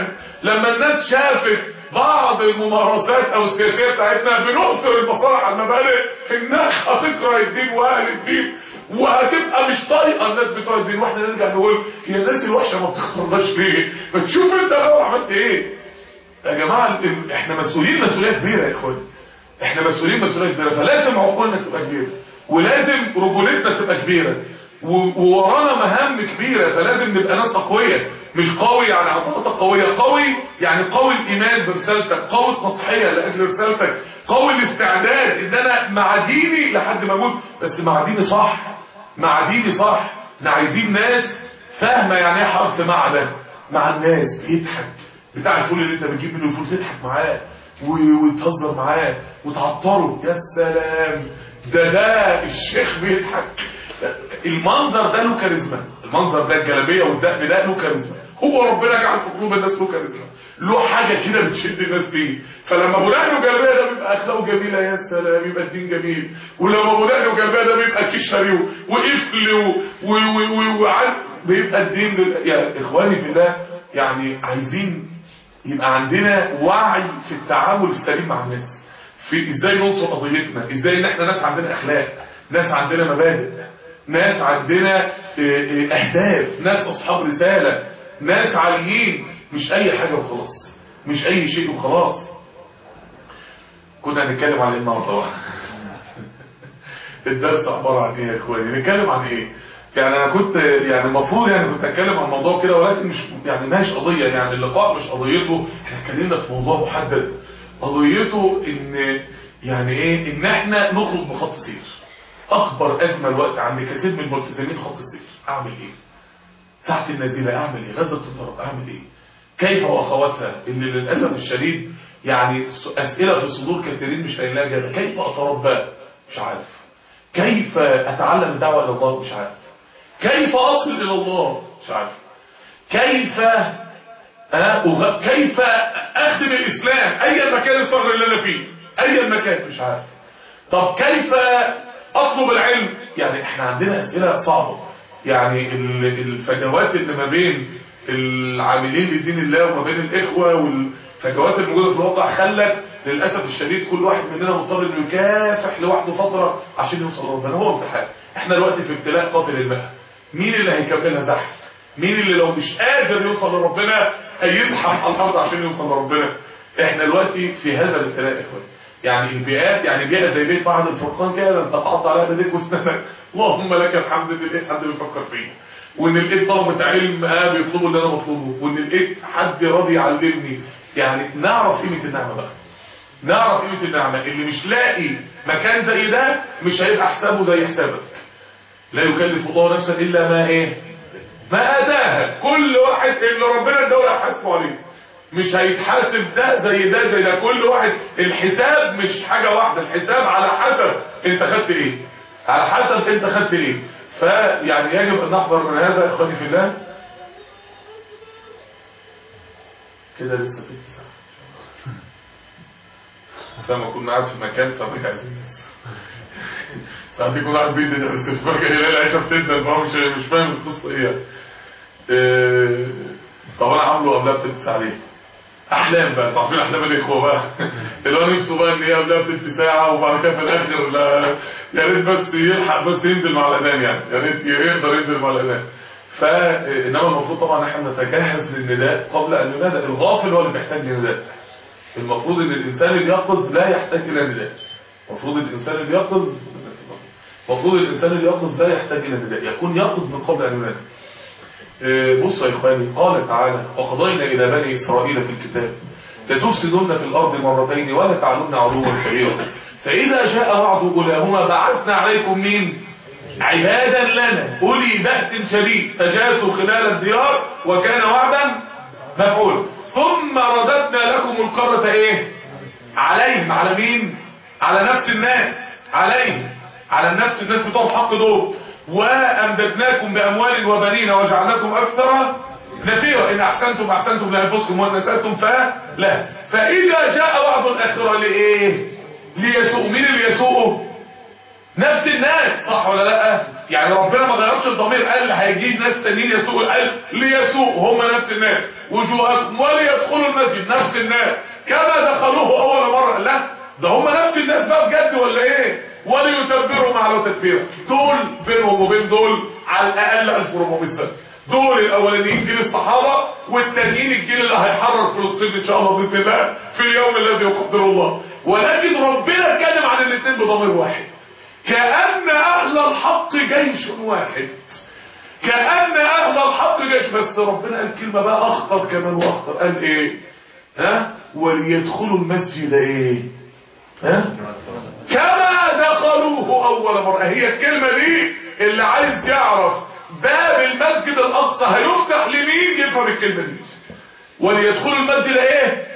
لما الناس شافت بعض الممارسات او السياسيه بتاعتنا بنؤثر المصالح على المبادئ، الناس هتكره الدين واهل الدين وهتبقى مش طايقه الناس بتوع الدين، واحنا نرجع نقول هي الناس الوحشه ما بتختارناش ليه؟ ما تشوف انت لو عملت ايه. يا جماعه احنا مسؤولين مسؤوليه كبيره يا اخوان، احنا مسؤولين مسؤوليه كبيره، فلازم عقولنا تبقى كبيره ولازم رجولتنا تبقى كبيره وورانا مهام كبيره، فلازم نبقى ناس اقوياء. مش قوي يعني عضلاتك قويه، قوي يعني قوي الايمان برسالتك، قوي التضحيه لاجل رسالتك، قوي الاستعداد ان انا مع ديني لحد ما اموت، بس مع ديني صح، مع ديني صح. احنا عايزين ناس فاهمه يعني ايه حرف مع ده، مع الناس بيضحك بتاع الفول اللي انت بتجيب منه الفول تضحك معاه وتهزر معاه وتعطره. يا سلام، ده ده الشيخ بيضحك. المنظر ده له كاريزما، المنظر ده الجلابيه والدقن ده له كاريزما، هو ربنا جعل في قلوب الناس له كاريزما، له حاجه كده بتشد الناس بيه. فلما ابو دقن وجلابيه ده بيبقى اخلاقه جميله، يا سلام، يبقى الدين جميل. ولما ابو دقن وجلابيه ده بيبقى كشري وقفل وعن بيبقى الدين لل... يا اخواني في الله، يعني عايزين يبقى عندنا وعي في التعامل السليم مع الناس، في ازاي ننصر قضيتنا، ازاي ان احنا ناس عندنا اخلاق، ناس عندنا مبادئ، ناس عندنا اهداف، ناس اصحاب رسالة، ناس عاليين، مش اي حاجة وخلاص، مش اي شيء وخلاص. كنا هنتكلم عن ايه النهارده؟ الدرس عبارة عن ايه يا اخواني؟ نتكلم عن ايه؟ يعني انا كنت يعني المفروض يعني كنت اتكلم عن موضوع كده، ولكن مش يعني ماهيش قضية، يعني اللقاء مش قضيته احنا اتكلمنا في موضوع محدد، قضيته ان يعني ايه، ان احنا نخرج بخط سير. اكبر ازمه الوقت عند كثير من الملتزمين خط السير. اعمل ايه؟ ساعه النازله اعمل ايه؟ غزه الضرب اعمل ايه؟ كيف واخواتها اللي للاسف الشديد يعني اسئله في صدور كثيرين مش لاقيين لها اجابه. كيف اتربى؟ مش عارف. كيف اتعلم الدعوه الى الله؟ مش عارف. كيف اصل الى الله؟ مش عارف. كيف أه كيف اخدم الاسلام ايا مكان الصغر اللي انا فيه، ايا مكان مش عارف. طب كيف اطلب العلم؟ يعني احنا عندنا اسئله صعبه، يعني الفجوات اللي ما بين العاملين لدين الله وما بين الاخوه والفجوات الموجوده في الواقع خلت للاسف الشديد كل واحد مننا مضطر انه يكافح لوحده فتره عشان يوصل لربنا. هو امتحان، احنا دلوقتي في ابتلاء قاتل الماء. مين اللي هيكملها زحف؟ مين اللي لو مش قادر يوصل لربنا هيزحف على الارض عشان يوصل لربنا؟ احنا دلوقتي في هذا الابتلاء يا اخوان. يعني البيئات، يعني بيئه زي بيت معهد الفرقان كده، انت تحط عليها بايديك واسنانك اللهم لك الحمد ان لقيت حد بيفكر فيه، وان لقيت طلبه علم اه بيطلبوا اللي انا بطلبه، وان لقيت حد راضي يعلمني. يعني نعرف قيمه النعمه بقى، نعرف قيمه النعمه. اللي مش لاقي مكان زي ده مش هيبقى حسابه زي حسابك. لا يكلف الله نفسا الا ما ايه؟ ما اتاها. كل واحد اللي ربنا اداله هيحاسبه عليه، مش هيتحاسب ده زي ده زي ده. كل واحد الحساب مش حاجة واحدة، الحساب على حسب انت خدت ايه، على حسب انت خدت ايه. فيعني يجب ان نحذر من هذا اخواني في الله. كده لسه في تسعة فما كنا قاعد في مكان فمك عايزين الناس ساعات يكون قاعد بيدي ده بس فاكر يلاقي العيشة بتدن، فهو مش مش فاهم القصة ايه. اه طب انا عامله قبلها بتلت ساعة ليه؟ احلام بقى، تعرفين احلام الاخوه بقى اللي هو نفسه بقى ان هي قبلها بتلت ساعه وبعد كده في الاخر لا يا ريت بس يلحق بس ينزل مع الاذان، يعني يا ريت يقدر ينزل مع الاذان. فانما المفروض طبعا احنا نتجهز للنداء قبل ان ينادى. الغافل هو اللي بيحتاج لنداء. المفروض ان الانسان اليقظ لا يحتاج الى نداء. المفروض الانسان اليقظ المفروض الانسان اليقظ لا يحتاج الى نداء، يكون يقظ من قبل ان ينادى. بصوا يا إخواني، قال تعالى: وقضينا إلى بني إسرائيل في الكتاب لتفسدن في الأرض مرتين ولا تعلن عدوا كبيرا فإذا جاء وعد أولاهما بعثنا عليكم مين؟ عبادا لنا أولي بأس شديد فجاسوا خلال الديار وكان وعدا مفعولا ثم رددنا لكم القرة إيه؟ عليهم. على مين؟ على نفس الناس، عليهم، على النفس الناس بتوع الحق دول. وأمددناكم بأموال وبنين وجعلناكم أكثر نفيرا إن أحسنتم أحسنتم لأنفسكم وإن أسأتم فلا. فإذا جاء وعد الآخرة لإيه؟ ليسوء. مين اللي يسوءه؟ نفس الناس، صح ولا لا؟ يعني ربنا ما غيرش الضمير، قال هيجي ناس تانيين يسوقوا، قال ليسوق، هم نفس الناس. وجوهكم وليدخلوا المسجد، نفس الناس كما دخلوه اول مره. لا ده هم نفس الناس بقى بجد ولا ايه؟ وليتبروا مع لو تكبيرا. دول بينهم وبين دول على الاقل ألف وأربعمائة سنه. دول الاولانيين جيل الصحابه، والتانيين الجيل اللي هيحرر فلسطين ان شاء الله باذن الله في اليوم الذي يقدره الله. ولكن ربنا اتكلم عن الاثنين بضمير واحد، كأن أهل الحق جيش واحد، كأن أهل الحق جيش. بس ربنا قال كلمة بقى أخطر كمان وأخطر، قال إيه؟ ها؟ وليدخلوا المسجد إيه؟ ها؟ كما دخلوه أول مرة. هي الكلمة دي اللي عايز يعرف باب المسجد الأقصى هيفتح لمين يفهم الكلمة دي. وليدخلوا المسجد إيه؟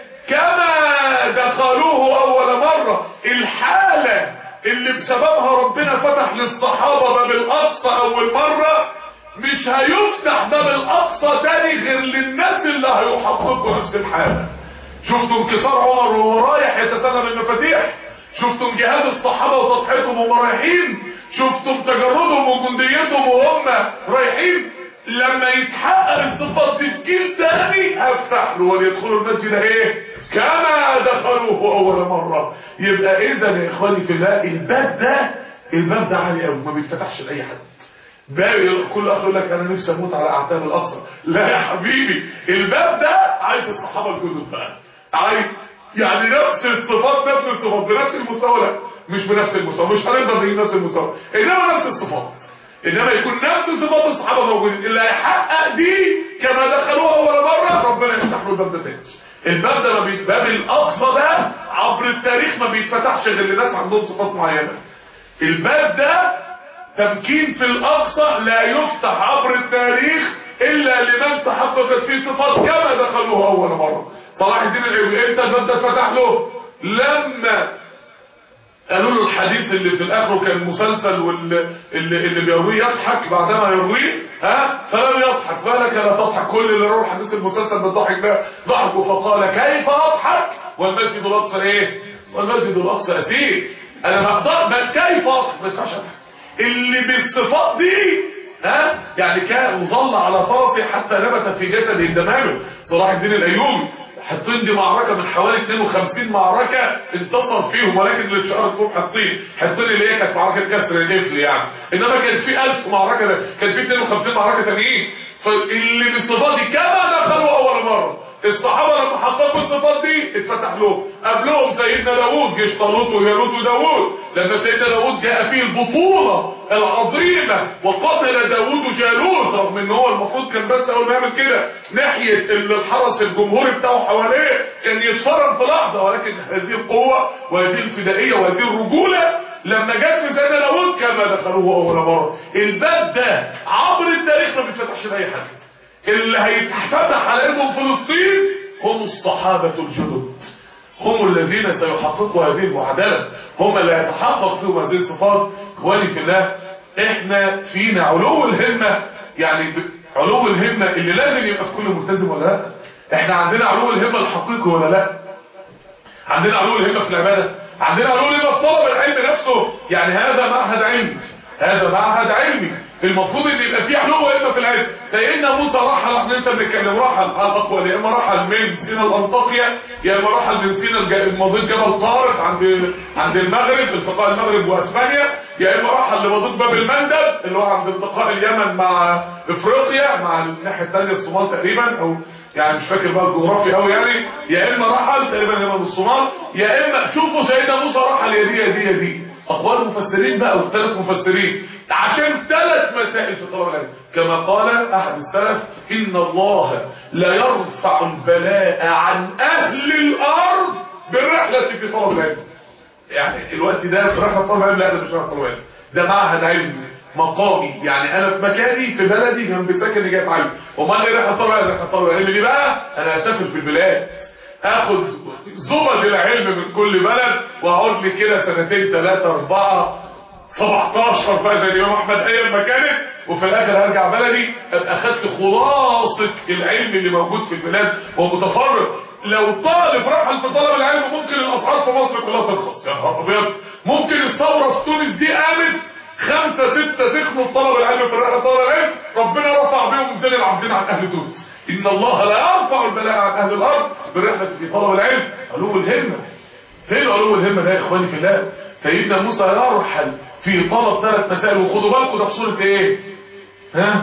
كما دخلوه أول مرة. الحالة اللي بسببها ربنا فتح للصحابة باب الأقصى أول مرة، مش هيفتح باب الأقصى تاني غير للناس اللي هيحققوا نفس الحالة. شفتوا انكسار عمر وهو رايح يتسلم المفاتيح؟ شفتم جهاد الصحابة وتضحيتهم وهم رايحين؟ شفتم تجردهم وجنديتهم وهم رايحين؟ لما يتحقق الصفات دي في جيل تاني هفتح له وليدخلوا المسجد ايه؟ كما دخلوه اول مرة. يبقى اذا يا اخواني في الله، الباب ده الباب ده عالي قوي، ما بيتفتحش لاي حد. باب كل اخ يقول لك انا نفسي اموت على اعتاب الاقصى. لا يا حبيبي، الباب ده عايز الصحابه الجدد بقى، عايز يعني نفس الصفات نفس الصفات بنفس المستوى، لا مش بنفس المستوى، مش هنقدر نجيب نفس المستوى، انما نفس الصفات، انما يكون نفس صفات الصحابه موجودين. اللي هيحقق دي كما دخلوها اول مره ربنا يفتح له الباب ده تاني. الباب ده ما بي... باب الاقصى ده عبر التاريخ ما بيتفتحش غير لناس عندهم صفات معينه. الباب ده تمكين في الاقصى لا يفتح عبر التاريخ الا لمن تحققت فيه صفات كما دخلوها اول مره. صلاح الدين الايوبي امتى الباب ده اتفتح له؟ لما قالوا له الحديث اللي في الاخر كان مسلسل، واللي اللي, اللي بيرويه يضحك بعدما يرويه، ها فلم يضحك. بالك لا تضحك، كل اللي روى حديث المسلسل بالضحك ده ضحكوا. فقال كيف اضحك والمسجد الاقصى ايه؟ والمسجد الاقصى اسير. انا ما اقدر، بل كيف اضحك؟ ما ينفعش اضحك. اللي بالصفات دي ها يعني كان ظل على فرسه حتى نبت في جسده دمامه. صلاح الدين الايوبي حطين دي معركة من حوالي اثنين وخمسين معركة انتصر فيهم، ولكن اللي اتشهرت فيهم حطين حطين اللي هي كانت معركة كسر القفل يعني، انما كان في ألف معركة، ده كان في اثنين وخمسين معركة تانيين. فاللي بالصفات دي كما دخلوا اول مرة. الصحابة لما حققوا الصفات دي اتفتح لهم. قبلهم سيدنا داوود، جيش طالوت وجالوت وداوود، لما سيدنا داوود جاء فيه البطولة العظيمة وقتل داوود جالوت، رغم ان هو المفروض كان بس اول ما يعمل كده ناحية الحرس الجمهوري بتاعه حواليه كان يتفرم في لحظة، ولكن هذه القوة وهذه الفدائية وهذه الرجولة لما جت في سيدنا داوود كما دخلوه اول مرة. الباب ده عبر التاريخ ما بيتفتحش لاي حد. اللي هيتفتح على ايدهم فلسطين هم الصحابة الجدد، هم الذين سيحققوا هذه المعادلة، هم اللي هيتحقق فيهم هذه الصفات. اخواني في الله، احنا فينا علو الهمة، يعني علو الهمة اللي لازم يبقى في كل ملتزم ولا لا؟ احنا عندنا علو الهمة الحقيقي ولا لا؟ عندنا علو الهمة في العبادة، عندنا علو الهمة في طلب العلم نفسه. يعني هذا معهد علمي، هذا معهد علمي، المفروض ان يبقى فيه علو همه في العلم. سيدنا موسى رحل، احنا لسه بنتكلم، رحل على الاقوال، يا اما رحل من سينا الانطاكيا، يا اما رحل من سينا مضيق جبل طارق عند عند المغرب، التقاء المغرب واسبانيا، يا اما رحل لمضيق باب المندب اللي هو عند التقاء اليمن مع افريقيا، مع الناحيه الثانيه الصومال تقريبا، او يعني مش فاكر بقى الجغرافي قوي يعني، يا اما رحل تقريبا اليمن والصومال، يا اما شوفوا سيدنا موسى رحل يا دي يا دي يا دي. اقوال مفسرين بقى واختلف مفسرين عشان ثلاث مسائل في طلب العلم. كما قال احد السلف: ان الله لا يرفع البلاء عن اهل الارض بالرحله في طلب العلم. يعني الوقت ده في رحله طلب العلم؟ لا، ده مش رحله طلب العلم، ده معهد علمي مقامي. يعني انا في مكاني في بلدي جنب سكني جاي اتعلم. امال ايه رحله طلب العلم؟ رحله طلب العلم دي بقى انا هسافر في البلاد، اخد زبد العلم من كل بلد واقعد لي كده سنتين ثلاثه اربعه سبعتاشر بقى زي الامام احمد ايام ما كانت، وفي الاخر هرجع بلدي ابقى اخدت خلاصه العلم اللي موجود في البلاد ومتفرق. لو طالب رحل في طلب العلم ممكن الاسعار في مصر كلها ترخص، يا نهار ابيض، ممكن الثوره في تونس دي قامت خمسه سته سخنوا في طلب العلم في الرحله طلب العلم، ربنا رفع بهم ميزان العابدين عن اهل تونس. ان الله لا يرفع البلاء عن اهل الارض بالرحله في طلب العلم. علو الهمه. فين علو الهمه ده يا اخواني في الله؟ سيدنا موسى يرحل في طلب ثلاث مسائل، وخدوا بالكم ده في سوره ايه؟ ها؟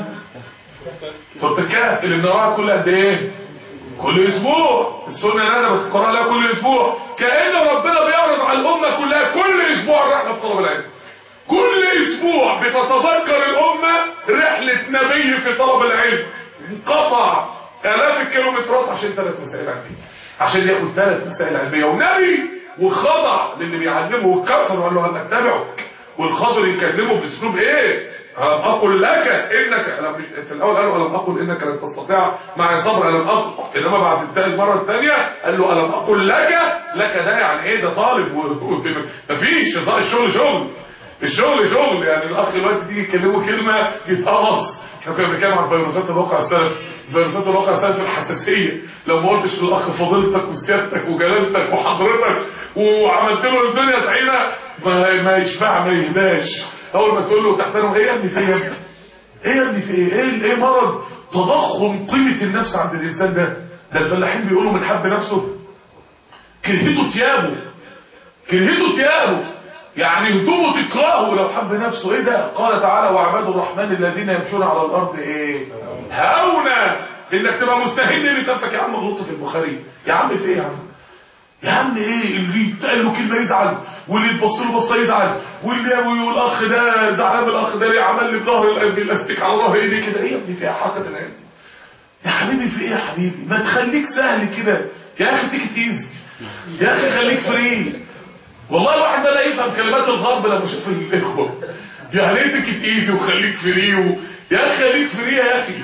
سوره الكهف اللي بنقراها كل قد ايه؟ كل اسبوع. السنه ندبت القراءه لها كل اسبوع، كأن ربنا بيعرض على الامه كلها كل اسبوع الرحله في طلب العلم. كل اسبوع بتتذكر الامه رحله نبي في طلب العلم، انقطع آلاف الكيلومترات عشان ثلاث مسائل علميه، عشان ياخد ثلاث مسائل علميه، ونبي وخضع للي بيعلمه واتكسر وقال له هل اتبعك، والخضر يكلمه باسلوب ايه؟ ألم أقل لك إنك ألم في الأول قال له ألم أقل إنك لن تستطيع معي صبر ألم أقل، إنما بعد المرة الثانية قال له ألم أقل لك. لك ده يعني إيه؟ ده طالب مفيش الشغل شغل الشغل شغل يعني الأخ دلوقتي تيجي تكلمه كلمة يتقمص. احنا كنا بنتكلم عن فيروسات الواقع السلفي، فيروسات الواقع السلفي الحساسية. لو ما قلتش للأخ فضيلتك وسيادتك وجلالتك وحضرتك وعملت له الدنيا تعينة ما, ما يشبع ما يهداش. اول ما تقول له تحترم ايه يا ابني في ايه؟ ايه يا ابني في ايه؟ ايه ايه مرض تضخم قيمه النفس عند الانسان ده؟ ده الفلاحين بيقولوا من حب نفسه كرهته ثيابه، كرهته ثيابه يعني هدومه تكرهه لو حب نفسه. ايه ده؟ قال تعالى وعباد الرحمن الذين يمشون على الارض ايه؟ هونا. انك تبقى مستهين من نفسك يا عم. غلطت في البخاري يا عم في ايه يا عم؟ يا عم ايه اللي يتقال له كلمه يزعل، واللي يتبص له بصه يزعل، واللي والاخ ده زعلان من الاخ ده ليه عمل لي بظهر الاستيك على ظهر ايدي كده. ايه يا ابني في حركه العين يا حبيبي؟ في ايه يا حبيبي؟ ما تخليك سهل كده يا اخي، تيجي تيزي يا اخي، خليك فري. والله الواحد ده لا يفهم كلمات الغرب لما شاف الاخوه. يعني ايه تيجي تيزي وخليك فري و... يا اخي خليك فري يا اخي،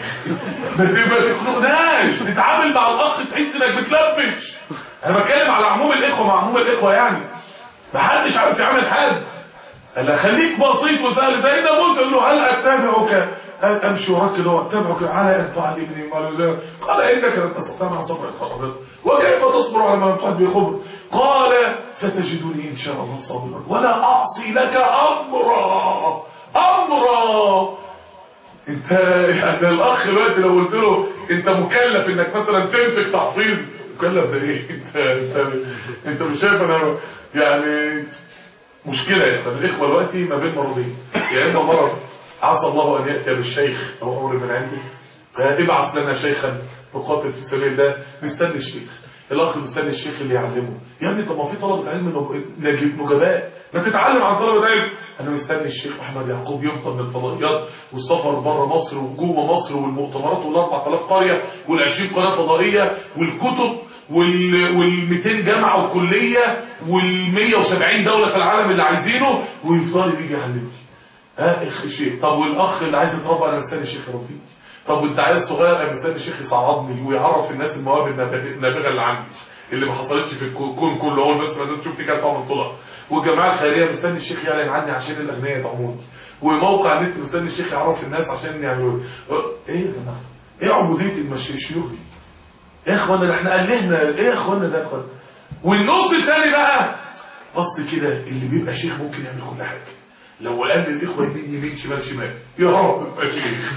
ما تخنقناش. تتعامل مع الاخ تحس انك بتلبش. انا بتكلم على عموم الاخوه مع عموم الاخوه، يعني محدش عارف يعمل حاجه. قال خليك بسيط وسهل. زي ده موسى قال له هل اتبعك امشي وراك لو اتبعك على ان تعلمني ما لا؟ قال انك لن تستطيع مع صبر الخرابات وكيف تصبر على ما يقعد بخبر؟ قال ستجدني ان شاء الله صابرا ولا اعصي لك امرا. امرا انت يعني الاخ دلوقتي لو قلت له انت مكلف انك مثلا تمسك تحفيظ، مكلف ده ايه؟ انت انت انت مش شايف انا يعني مشكله يا اخوان. الاخوه دلوقتي ما بين مرضين، يا اما مرض عسى الله ان ياتي بالشيخ او امر من عندي، ابعث لنا شيخا نقاتل في سبيل الله. مستني الشيخ، الاخ مستني الشيخ اللي يعلمه. يا ابني طب ما في طلبه علم نجباء، ما تتعلم عن طلبه علم. انا مستني الشيخ محمد يعقوب يفضل من الفضائيات والسفر بره مصر وجوه مصر والمؤتمرات والاربع آلاف قريه والعشرين قناه فضائيه والكتب والمئتين جامعه وكليه والمية وسبعين دوله في العالم اللي عايزينه، ويفضل يجي يعلمني. ها الشيخ. طب والاخ اللي عايز يتربى انا مستني الشيخ يربيني. طب والداعيه الصغير انا مستني الشيخ يصعدني ويعرف الناس المواهب النابغه اللي عندي اللي ما حصلتش في الكون كله، اول بس ما الناس تشوف كده طعم طلع. والجماعه الخيريه مستني الشيخ يعلن عني عشان الاغنياء يدعموني. وموقع النت مستني الشيخ يعرف الناس عشان يعملوا ايه يا جماعه؟ ايه عبوديه المشايخ دي يا اخوانا؟ ده احنا قلهنا ايه يا اخوانا ده يا اخوانا؟ والنص الثاني بقى بص كده اللي بيبقى شيخ ممكن يعمل كل حاجه. لو قال للاخوه يمين يمين شمال شمال، يا رب ابقى شيخ.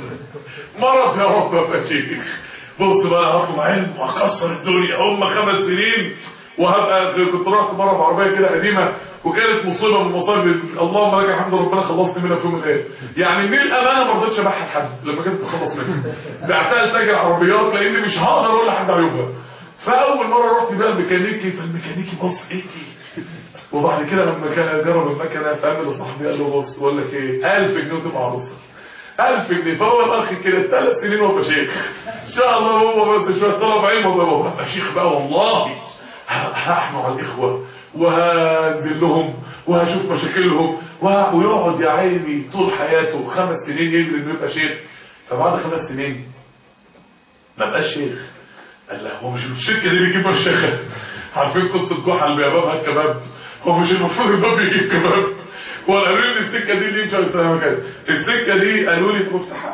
مرض يا رب ابقى شيخ. بص بقى هطلب علم وهكسر الدنيا، هم خمس سنين وهبقى. كنت رحت مره بعربيه كده قديمه وكانت مصيبه من مصايب، اللهم لك الحمد ربنا خلصني منها في يوم من الايام. يعني من الامانه ما رضيتش ابيعها لحد لما كنت بخلص منها، بعتها لتاجر عربيات لاني مش هقدر اقول لحد عيوبها. فاول مره رحت بقى الميكانيكي، فالميكانيكي بص ايه دي، وبعد كده لما كان جرب المكنه فقال لصاحبي قال له بص بقول لك ايه، ألف جنيه وتبقى عروسه. ألف جنيه. فهو الاخ كده ثلاث سنين وابقى شيخ ان شاء الله. هو بس شويه طلب علم وابقى شيخ بقى. والله هحنوا على الاخوه وهنزل لهم وهشوف مشاكلهم وه... ويقعد يا عيني طول حياته خمس سنين يجري انه يبقى شيخ. فبعد خمس سنين ما بقاش شيخ. قال لا هو مش الشركه دي بيجيب مشايخ؟ عارفين قصه جحا اللي بيبقى الكباب؟ هو مش المفروض الباب يجيب كباب؟ ولا قالوا لي السكه دي ليه مش هتسمع كده؟ السكه دي قالوا لي مفتاحات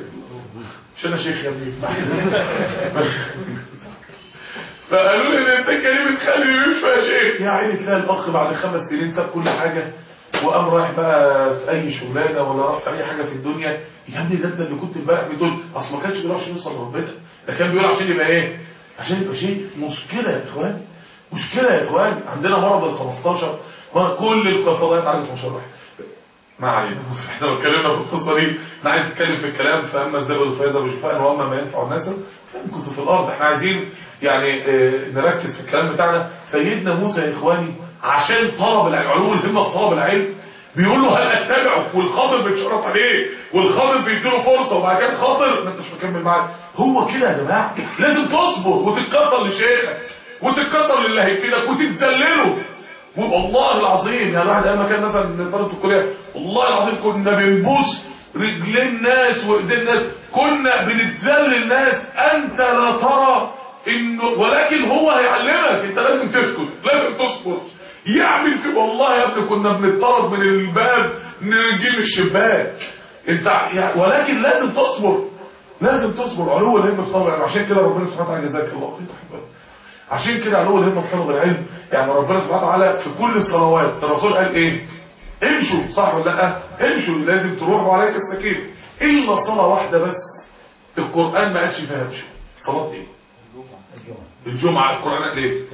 مش انا شيخ يا ابني. فقالوا لي ان كلمة خلي مش يا شيخ. يا عيني تلاقي الأخ بعد خمس سنين ساب كل حاجة وقام رايح بقى في أي شغلانة ولا راح في أي حاجة في الدنيا. يا ابني ده اللي كنت امبارح بتقول أصل ما كانش بيقول عشان يوصل لربنا، ده كان بيقول عشان يبقى إيه؟ عشان يبقى شيء. مشكلة يا إخوان، مشكلة يا إخوان. عندنا مرض ال خمستاشر، كل القصائد عايزة مشرح. ما علينا، احنا لو اتكلمنا في القصه دي احنا عايز نتكلم في الكلام. فاما الزبد فاذا بشفاء واما ما ينفع الناس فيمكث في الارض. احنا عايزين يعني اه نركز في الكلام بتاعنا. سيدنا موسى يا اخواني عشان طلب العلم، علو الهمه في طلب العلم، بيقول له هل اتبعك، والخاطر بيتشرط عليه والخاطر بيديله فرصه وبعد كده خاطر ما انتش مكمل معاه. هو كده يا جماعه، لازم تصبر وتتكسر لشيخك وتتكسر للي هيفيدك وتتذلله. والله العظيم يعني الواحد ايام ما كان مثلا طالب في الكليه، والله العظيم كنا بنبوس رجلين ناس وايدين ناس، كنا بنتذل الناس. انت لا ترى انه، ولكن هو هيعلمك. انت لازم تسكت، لازم تصبر. يعمل في والله يا ابني كنا بنطرد من الباب نجي من الشباك. انت يعني ولكن لازم تصبر، لازم تصبر. علو الهمه في طلب العلم. عشان كده ربنا سبحانه وتعالى جزاك الله خير. عشان كده علو الهمه في طلب العلم. يعني ربنا سبحانه وتعالى في كل الصلوات الرسول قال ايه؟ امشوا، صح ولا لا؟ امشوا، لازم تروحوا عليك السكينه. الا صلاه واحده بس القران ما قالش فيها امشوا. صلاه ايه؟ الجمعه. القران قال ايه؟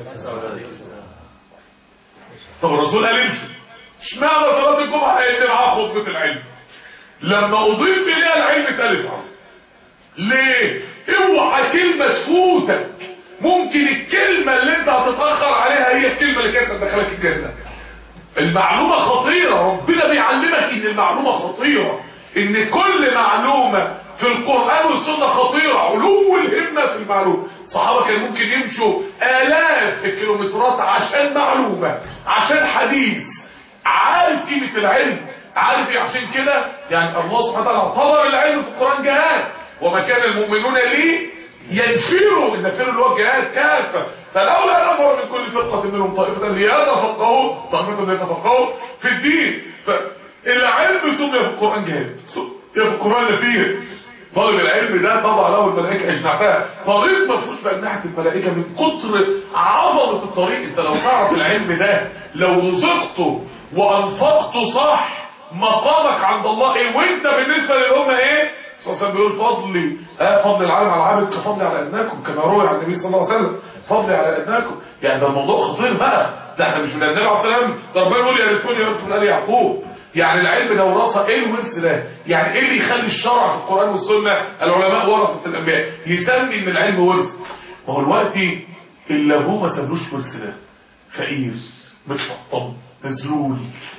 طب الرسول قال امشوا. اشمعنى صلاه الجمعه لان معاها خطبه العلم؟ لما اضيف اليها العلم ثالث عام. ليه؟ اوعى كلمه تفوتك. ممكن الكلمة اللي انت هتتأخر عليها هي الكلمة اللي كانت هتدخلك الجنة. المعلومة خطيرة، ربنا بيعلمك ان المعلومة خطيرة، ان كل معلومة في القرآن والسنة خطيرة. علو الهمة في المعلومة. الصحابة كان ممكن يمشوا آلاف الكيلومترات عشان معلومة، عشان حديث. عارف قيمة العلم، عارف ايه. عشان كده يعني الله سبحانه وتعالى اعتبر العلم في القرآن جهاد. وما كان المؤمنون ليه ينفروا، النفير اللي هو الجهاد كافة. فلولا نفر من كل فرقة منهم طائفة ليتفقهوا، طائفة ليتفقهوا في الدين. فالعلم سمي في القرآن جهاد، سمي في القرآن نفير. طالب العلم ده طبع له الملائكة اجنحتها. طريق مفروش بأجنحة الملائكة من كتر عظمة الطريق. انت لو تعرف العلم ده لو رزقته وأنفقته صح مقامك عند الله ايه، وانت بالنسبة للأمة ايه. صلى الله عليه وسلم بيقول فضلي آه فضل العالم على العابد كفضلي على ادناكم، كما روي عن النبي صلى الله عليه وسلم. فضلي على ادناكم، يعني ده الموضوع خطير بقى. ده احنا مش من النبي عليه الصلاه والسلام ده ربنا يقول يرثوني يرث من ال يعقوب. يعني العلم ده وراثه. ايه الورث ده؟ يعني ايه اللي يخلي الشرع في القران والسنه العلماء ورثه الانبياء يسمي ان العلم ورث؟ ما هو الوقت اللي هو ما سابلوش ورث ده فقير متحطم مذلول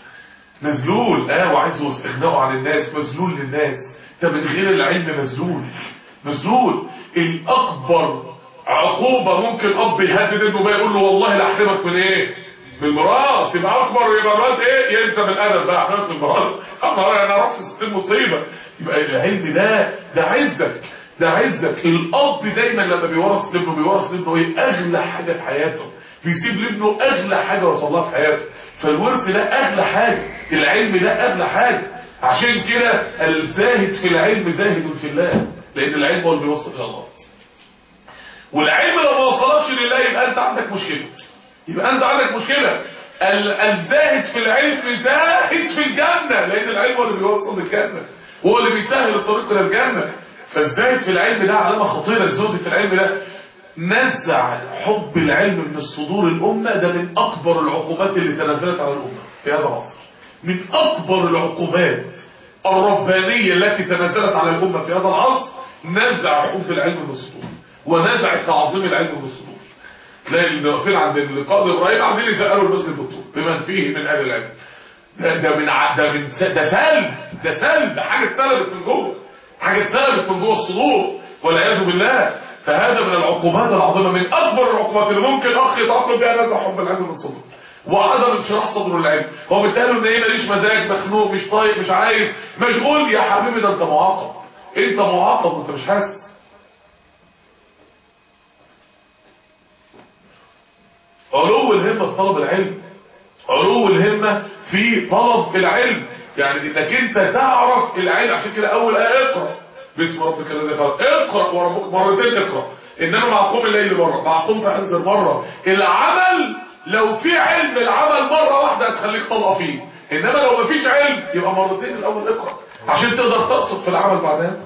مذلول اه وعايزه استغناءه عن الناس، مذلول للناس. ده من غير العلم مذلول مذلول. الاكبر عقوبه ممكن اب يهدد ابنه بقى يقول له والله لا احرمك من ايه؟ من الميراث. يبقى اكبر ويبقى الواد ايه؟ ينسى بالادب بقى احرمك من الميراث. انا اروح في ستين مصيبه. يبقى العلم ده ده عزك، ده عزك. الاب دايما لما بيورث لابنه بيورث لابنه ايه؟ اغلى حاجه في حياته. بيسيب لابنه اغلى حاجه وصل لها في حياته. فالورث ده اغلى حاجه، العلم ده اغلى حاجه. عشان كده الزاهد في العلم زاهد في الله، لان العلم هو اللي بيوصل الى الله. والعلم لو ما وصلكش لله يبقى انت عندك مشكله، يبقى انت عندك مشكله. الزاهد في العلم زاهد في الجنه، لان العلم هو اللي بيوصل للجنه وهو اللي بيسهل الطريق الى الجنه. فالزاهد في العلم ده علامه خطيره. الزهد في العلم ده نزع حب العلم من الصدور الامه. ده من اكبر العقوبات اللي تنزلت على الامه في هذا العصر، من اكبر العقوبات الربانيه التي تنزلت على الامه في هذا العصر. نزع حب العلم من الصدور ونزع تعظيم العلم من الصدور. تلاقي اللي واقفين عند القائد ابراهيم عايزين يزقلوا المسجد الدكتور بمن فيه من اهل العلم. ده ده من ده من ده سلب، ده سلب، حاجه اتسلبت من جوه، حاجه اتسلبت من جوه الصدور والعياذ بالله. فهذا من العقوبات العظيمه، من اكبر العقوبات اللي ممكن اخ يتعاقب بها نزع حب العلم من الصدور وعدم انشراح صدره للعلم. هو بالتالي ان ايه؟ ماليش مزاج، مخنوق، مش طايق، مش عايز، مشغول. يا حبيبي ده انت معاقب، انت معاقب وانت مش حاسس. علو الهمه في طلب العلم، علو الهمه في طلب العلم، يعني انك انت تعرف العلم. عشان كده اول ايه اقرا، باسم ربك الذي خلق، اقرأ وربك مرتين اقرأ. انما مع قوم الليل مرة، مع قوم فانذر مرة. العمل لو في علم العمل مرة واحدة هتخليك طلقة فيه، انما لو مفيش علم يبقى مرتين الاول اقرأ عشان تقدر تقصد في العمل بعدين.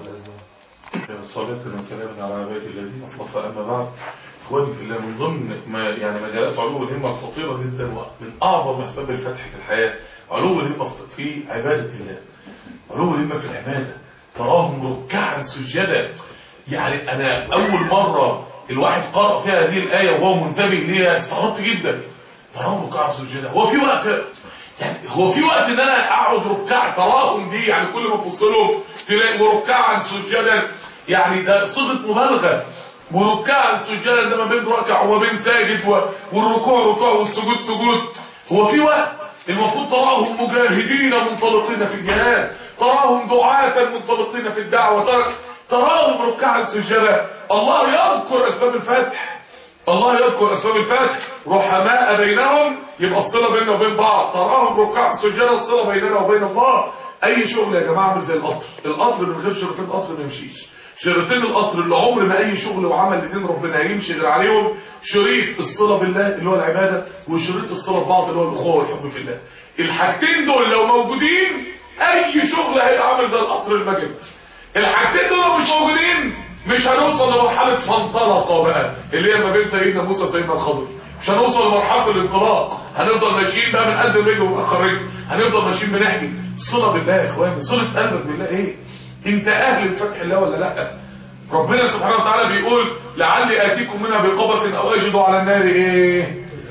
الصلاة والسلام على عباد الذين اصطفى. اما بعد، اخواني في الله، من ضمن ما يعني مجالات علو الهمة الخطيرة جدا ومن اعظم اسباب الفتح في الحياة علو الهمة في عبادة الله. علو الهمة في العبادة، تراهم ركعا سجدا. يعني انا اول مرة الواحد قرأ فيها هذه الآية وهو منتبه ليها استغربت جدا. تراهم ركعا سجدا، هو في وقت يعني هو في وقت ان انا اقعد ركع؟ تراهم دي يعني كل ما تبص لهم تلاقي ركعا سجدا، يعني ده صيغه مبالغه. وركعا سجدا ده ما بين ركع وما بين ساجد، والركوع ركوع والسجود سجود. هو في وقت المفروض تراهم مجاهدين منطلقين في الجهاد، تراهم دعاة منطلقين في الدعوة، تراهم ركعا سجدا. الله يذكر اسباب الفتح، الله يذكر اسباب الفتح. رحماء بينهم، يبقى الصله بيننا وبين بعض. تراهم ركعا سجدا، الصله بيننا وبين الله. اي شغل يا جماعه عامل زي القطر، القطر من غير شريطين القطر ما يمشيش. شريطين القطر اللي عمر ما اي شغل وعمل لدين ربنا هيمشي غير عليهم شريط الصله بالله اللي هو العباده، وشريط الصله ببعض اللي هو الاخوه والحب في الله. الحاجتين دول لو موجودين اي شغل هيبقى عامل زي القطر المجد. الحاجتين دول لو مش موجودين مش هنوصل لمرحله فانطلقه بقى اللي هي ما بين سيدنا موسى وسيدنا الخضر. مش هنوصل لمرحله الانطلاق، هنفضل ماشيين بقى من قدم رجل ومؤخر رجل، هنفضل ماشيين بنحكي. الصله بالله يا اخواني، صله قلبك بالله ايه؟ انت اهل الفتح الله ولا لا؟ ربنا سبحانه وتعالى بيقول لعلي اتيكم منها بقبس او اجد على النار ايه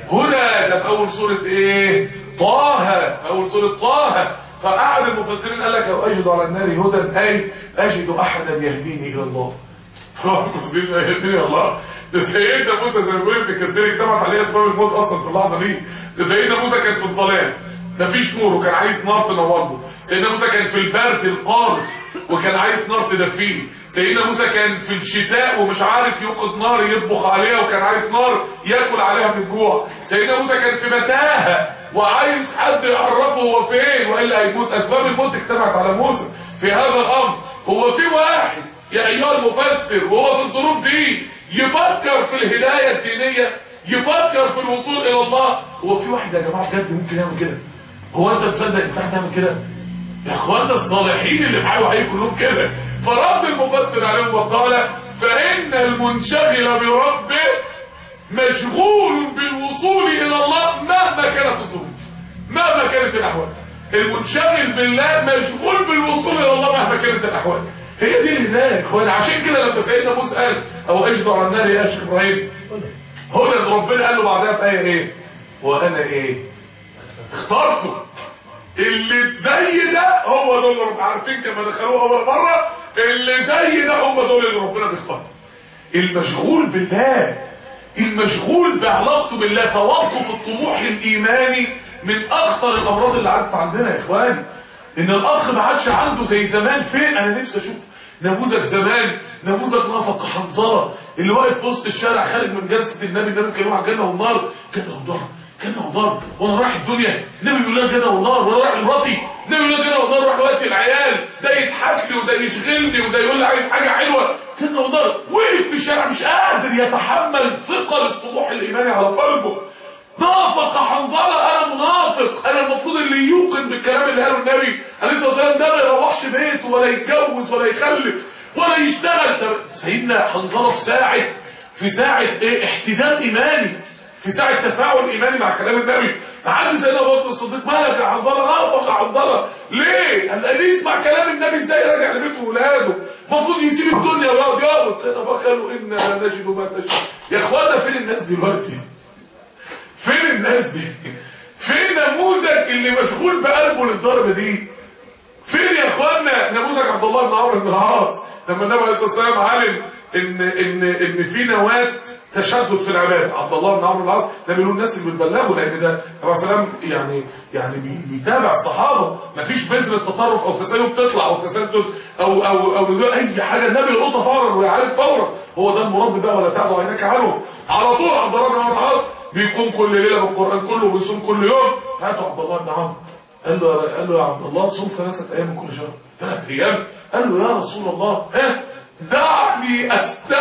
هدى. ده في اول سوره ايه؟ طه، في اول سوره طه. فقعد المفسرين قال لك او اجد على النار هدى اي اجد احدا يهديني الى الله. المفسرين يهديني الى الله. ده سيدنا موسى زي ما بيقول ابن كثير اجتمعت عليه اسباب الموت اصلا في اللحظه دي. ده سيدنا موسى كان في الظلام مفيش نور وكان عايز نار تنور له. سيدنا موسى كان في البرد القارس وكان عايز نار تدفيه. سيدنا موسى كان في الشتاء ومش عارف يوقد نار يطبخ عليها وكان عايز نار ياكل عليها من الجوع. سيدنا موسى كان في متاهه وعايز حد يعرفه هو فين والا هيموت. اسباب الموت اجتمعت على موسى في هذا الامر. هو في واحد يا ايها المفسر وهو في الظروف دي يفكر في الهدايه الدينيه، يفكر في الوصول الى الله؟ هو في واحد يا جماعه بجد ممكن يعمل كده؟ هو انت تصدق انسان تعمل كده؟ يا اخوانا الصالحين اللي بحالوا عليه كلهم كده. فرد المفسر عليهم وقال فإن المنشغل بربه مشغول بالوصول إلى الله مهما كانت الظروف، مهما كانت الأحوال. المنشغل بالله مشغول بالوصول إلى الله مهما كانت الأحوال. هي دي الهداية يا اخوانا. عشان كده لما سيدنا موسى قال أو أجد على النار يا شيخ إبراهيم، هنا ربنا قال له بعدها في آية إيه؟ وأنا إيه؟ اخترته. اللي زي ده هم دول اللي عارفين كما دخلوه اول مره، اللي زي ده هم دول اللي ربنا بيختار. المشغول بالله، المشغول بعلاقته بالله، توقف الطموح الايماني من اخطر الامراض اللي عادت عندنا يا اخواني. ان الاخ ما عادش عنده زي زمان. فين؟ انا نفسي اشوف نموذج زمان، نموذج نافق حنظله اللي واقف في وسط الشارع خارج من جلسه النبي، النبي كان على الجنه والنار كده وضرب كده وضرب، وانا رايح الدنيا النبي يقول لها كده والنار، وانا رايح لمراتي النبي يقول لها كده والنار، رايح وقت العيال ده يضحك لي وده يشغلني وده يقول لي عايز حاجه حلوه كده والنار. وقف في الشارع مش قادر يتحمل ثقل الطموح الايماني على قلبه. نافق حنظله. انا منافق، انا المفروض اللي يوقن بالكلام اللي قاله النبي عليه الصلاه والسلام ده ما يروحش بيته ولا يتجوز ولا يخلف ولا يشتغل. سيدنا حنظله في ساعه في ساعه ايه؟ احتدام ايماني، في ساعة تفاعل ايماني مع كلام النبي. فعندي سيدنا ابو بكر الصديق مالك يا حنظله؟ نافق حنظله ليه؟ قال لي اسمع كلام النبي ازاي راجع لبيته واولاده، المفروض يسيب الدنيا ويقعد يقعد. سيدنا ابو بكر قال له انا لا نجد ما تجد. يا اخوانا فين الناس دلوقتي؟ فين الناس دي؟ فين نموذج اللي مشغول بقلبه للدرجه دي؟ فين يا اخوانا نموذج عبد الله بن عمرو بن العاص لما النبي عليه الصلاه والسلام علم ان ان ان في نواه تشدد في العباده؟ عبد الله بن عمرو بن العاص ده من الناس اللي بتبلغوا، لان ده النبي عليه الصلاه والسلام يعني يعني بيتابع الصحابه. مفيش بذره تطرف او تسيب تطلع او تسدد او او او نزول اي حاجه، النبي يلقطها فورا ويعرف فورا. هو ده المراد بقى ولا تعد عينك عنه. على طول عبد الله بن عمرو بن العاص بيقوم كل ليله بالقران كله وبيصوم كل يوم. هاتوا عبد الله بن عمرو، قال له قال له يا عبد الله صوم ثلاثة ايام من كل شهر. ثلاث ايام؟ قال له يا رسول الله ها دعني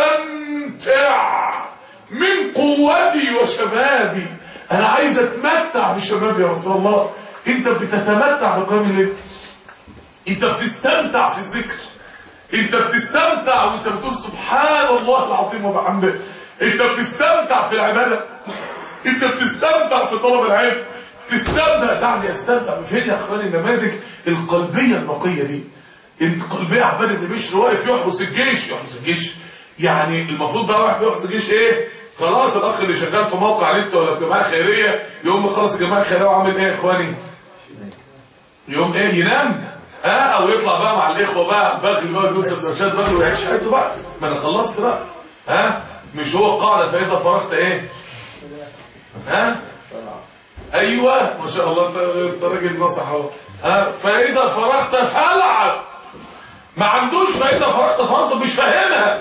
استمتع من قوتي وشبابي، انا عايز اتمتع بشبابي يا رسول الله. انت بتتمتع بقيام الليل، انت بتستمتع في الذكر، انت بتستمتع وانت بتقول سبحان الله العظيم وبحمده، انت بتستمتع في العباده، انت بتستمتع في طلب العلم، تستمتع. دعني استمتع. فين يا اخواني النماذج القلبيه النقيه دي؟ القلبيه عباد بن بشر واقف يحرس الجيش. يحرس الجيش يعني المفروض بقى واحد يحرس الجيش ايه؟ خلاص الاخ اللي شغال في موقع نت ولا في جماعه خيريه يوم خلص الجماعه الخيريه وعامل ايه يا اخواني؟ يوم ايه؟ ينام اه او يطلع بقى مع الاخوه بقى بغل بقى يجوز الدرجات بقى ويعيش حياته بقى. ما انا خلصت بقى ها. مش هو القاعده فاذا فرغت ايه؟ ها ايوه ما شاء الله انت راجل نصح اهو. ها فاذا فرغت فالعب. ما عندوش فاذا فرغت فرغت مش فاهمها.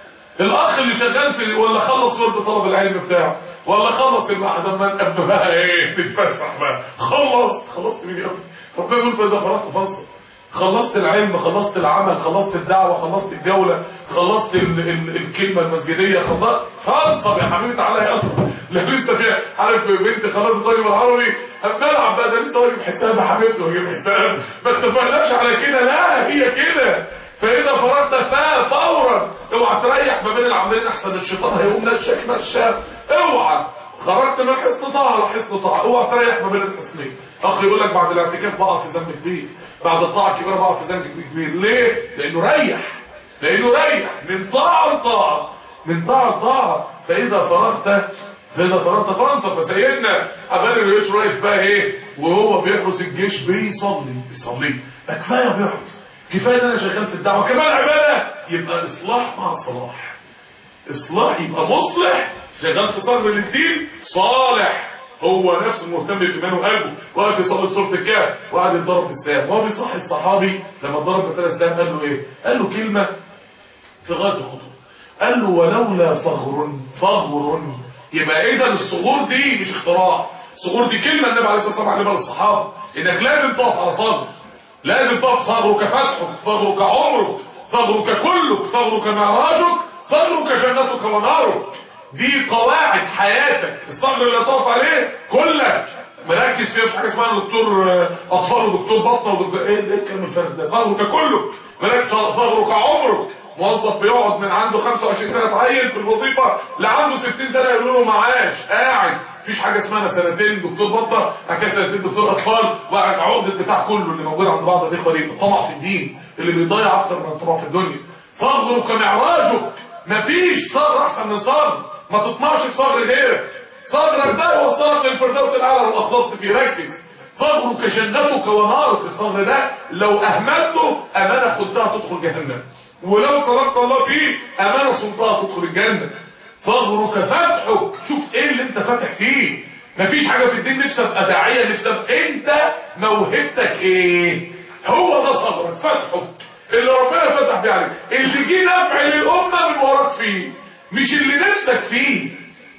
الاخ اللي شغال في ولا خلص ورد طلب العلم بتاعه ولا خلص الواحد اما نقب بقى ايه تتفسح بقى خلصت خلصت من يوم. ربنا يقول فاذا فرغت فانصب. خلصت العلم، خلصت العمل، خلصت الدعوه، خلصت الجوله، خلصت ال ال الكلمه المسجديه، خلصت فانصب يا حبيبي تعالى يا اطلع. لا لسه في عارف بنت خلاص طالب العربي اما العب بقى ده لسه واجب حساب يا حبيبتي واجب حساب. ما اتفقناش على كده. لا هي كده. فاذا فرغت فا فورا. اوعى تريح ما بين العملين احسن الشيطان هيقوم نشك نشا. اوعى خرجت من حصن طاعه لحصن طاعه. اوعى تريح ما بين الحصنين. اخ يقول لك بعد الاعتكاف بقع في ذنب كبير، بعد الطاعه الكبيره بقع في ذنب كبير. ليه؟ لانه ريح لانه ريح من طاعه لطاعه من طاعه لطاعه. فاذا فرغت فاذا فرغت فانصب. فسيدنا عباد بن بشر واقف بقى ايه وهو بيحرس الجيش بيصلي بيصلي. كفايه بيحرس، كفايه ان انا شغال في الدعوه كمان عباده. يبقى اصلاح مع الصلاح. اصلاح يبقى مصلح شغال في صدر الدين صالح. هو نفسه مهتم بايمانه وقلبه. واقف يصلي سوره الكهف وقعد يتضرب بالسهام. وهو بيصحي الصحابي لما اتضرب بثلاث سهام قال له ايه؟ قال له كلمه في غايه الخطوره. قال له ولولا فغر فغر. يبقى اذا الصغور دي مش اختراع. الصغور دي كلمه النبي عليه الصلاه والسلام علمها للصحابه انك لازم تقف على صدر، لازم تقف. صغرك فتحك، صغرك عمرك، صغرك كلك، صغرك معراجك، صغرك جنتك ونارك. دي قواعد حياتك. الصغر اللي هتقف عليه كلك مركز فيها. مش حاجه اسمها دكتور اطفال ودكتور بطنه ودكتور ايه ايه الكلام الفارغ ده. صغرك كلك مركز. صغرك عمرك. موظف بيقعد من عنده خمسة وعشرين سنه تعين في الوظيفه لعنده ستين سنه يقولوا له معاش قاعد. مفيش حاجه اسمها سنتين دكتور بطنه حكايه سنتين دكتور اطفال. وقاعد عقده بتاع كله اللي موجود عند بعض الاخوه دي الطمع في الدين اللي بيضيع اكتر من الطمع في الدنيا. صغرك معراجك. مفيش صغر احسن من صغر. ما تطمعش في صغر غيرك. صغرك ده يوصلك للفردوس الاعلى لو اخلصت في ركب. صغرك جنتك ونارك. الصغر ده لو اهملته امانه خدتها تدخل جهنم، ولو صدقت الله فيه امانه صمتها تدخل الجنه. صغرك فتحك. شوف ايه اللي انت فاتح فيه. مفيش حاجه في الدين نفسك ابقى داعيه، نفسك انت موهبتك ايه. هو ده صغرك فتحك اللي ربنا فتح بيه عليك، اللي جه نفع للامه من وراك فيه، مش اللي نفسك فيه.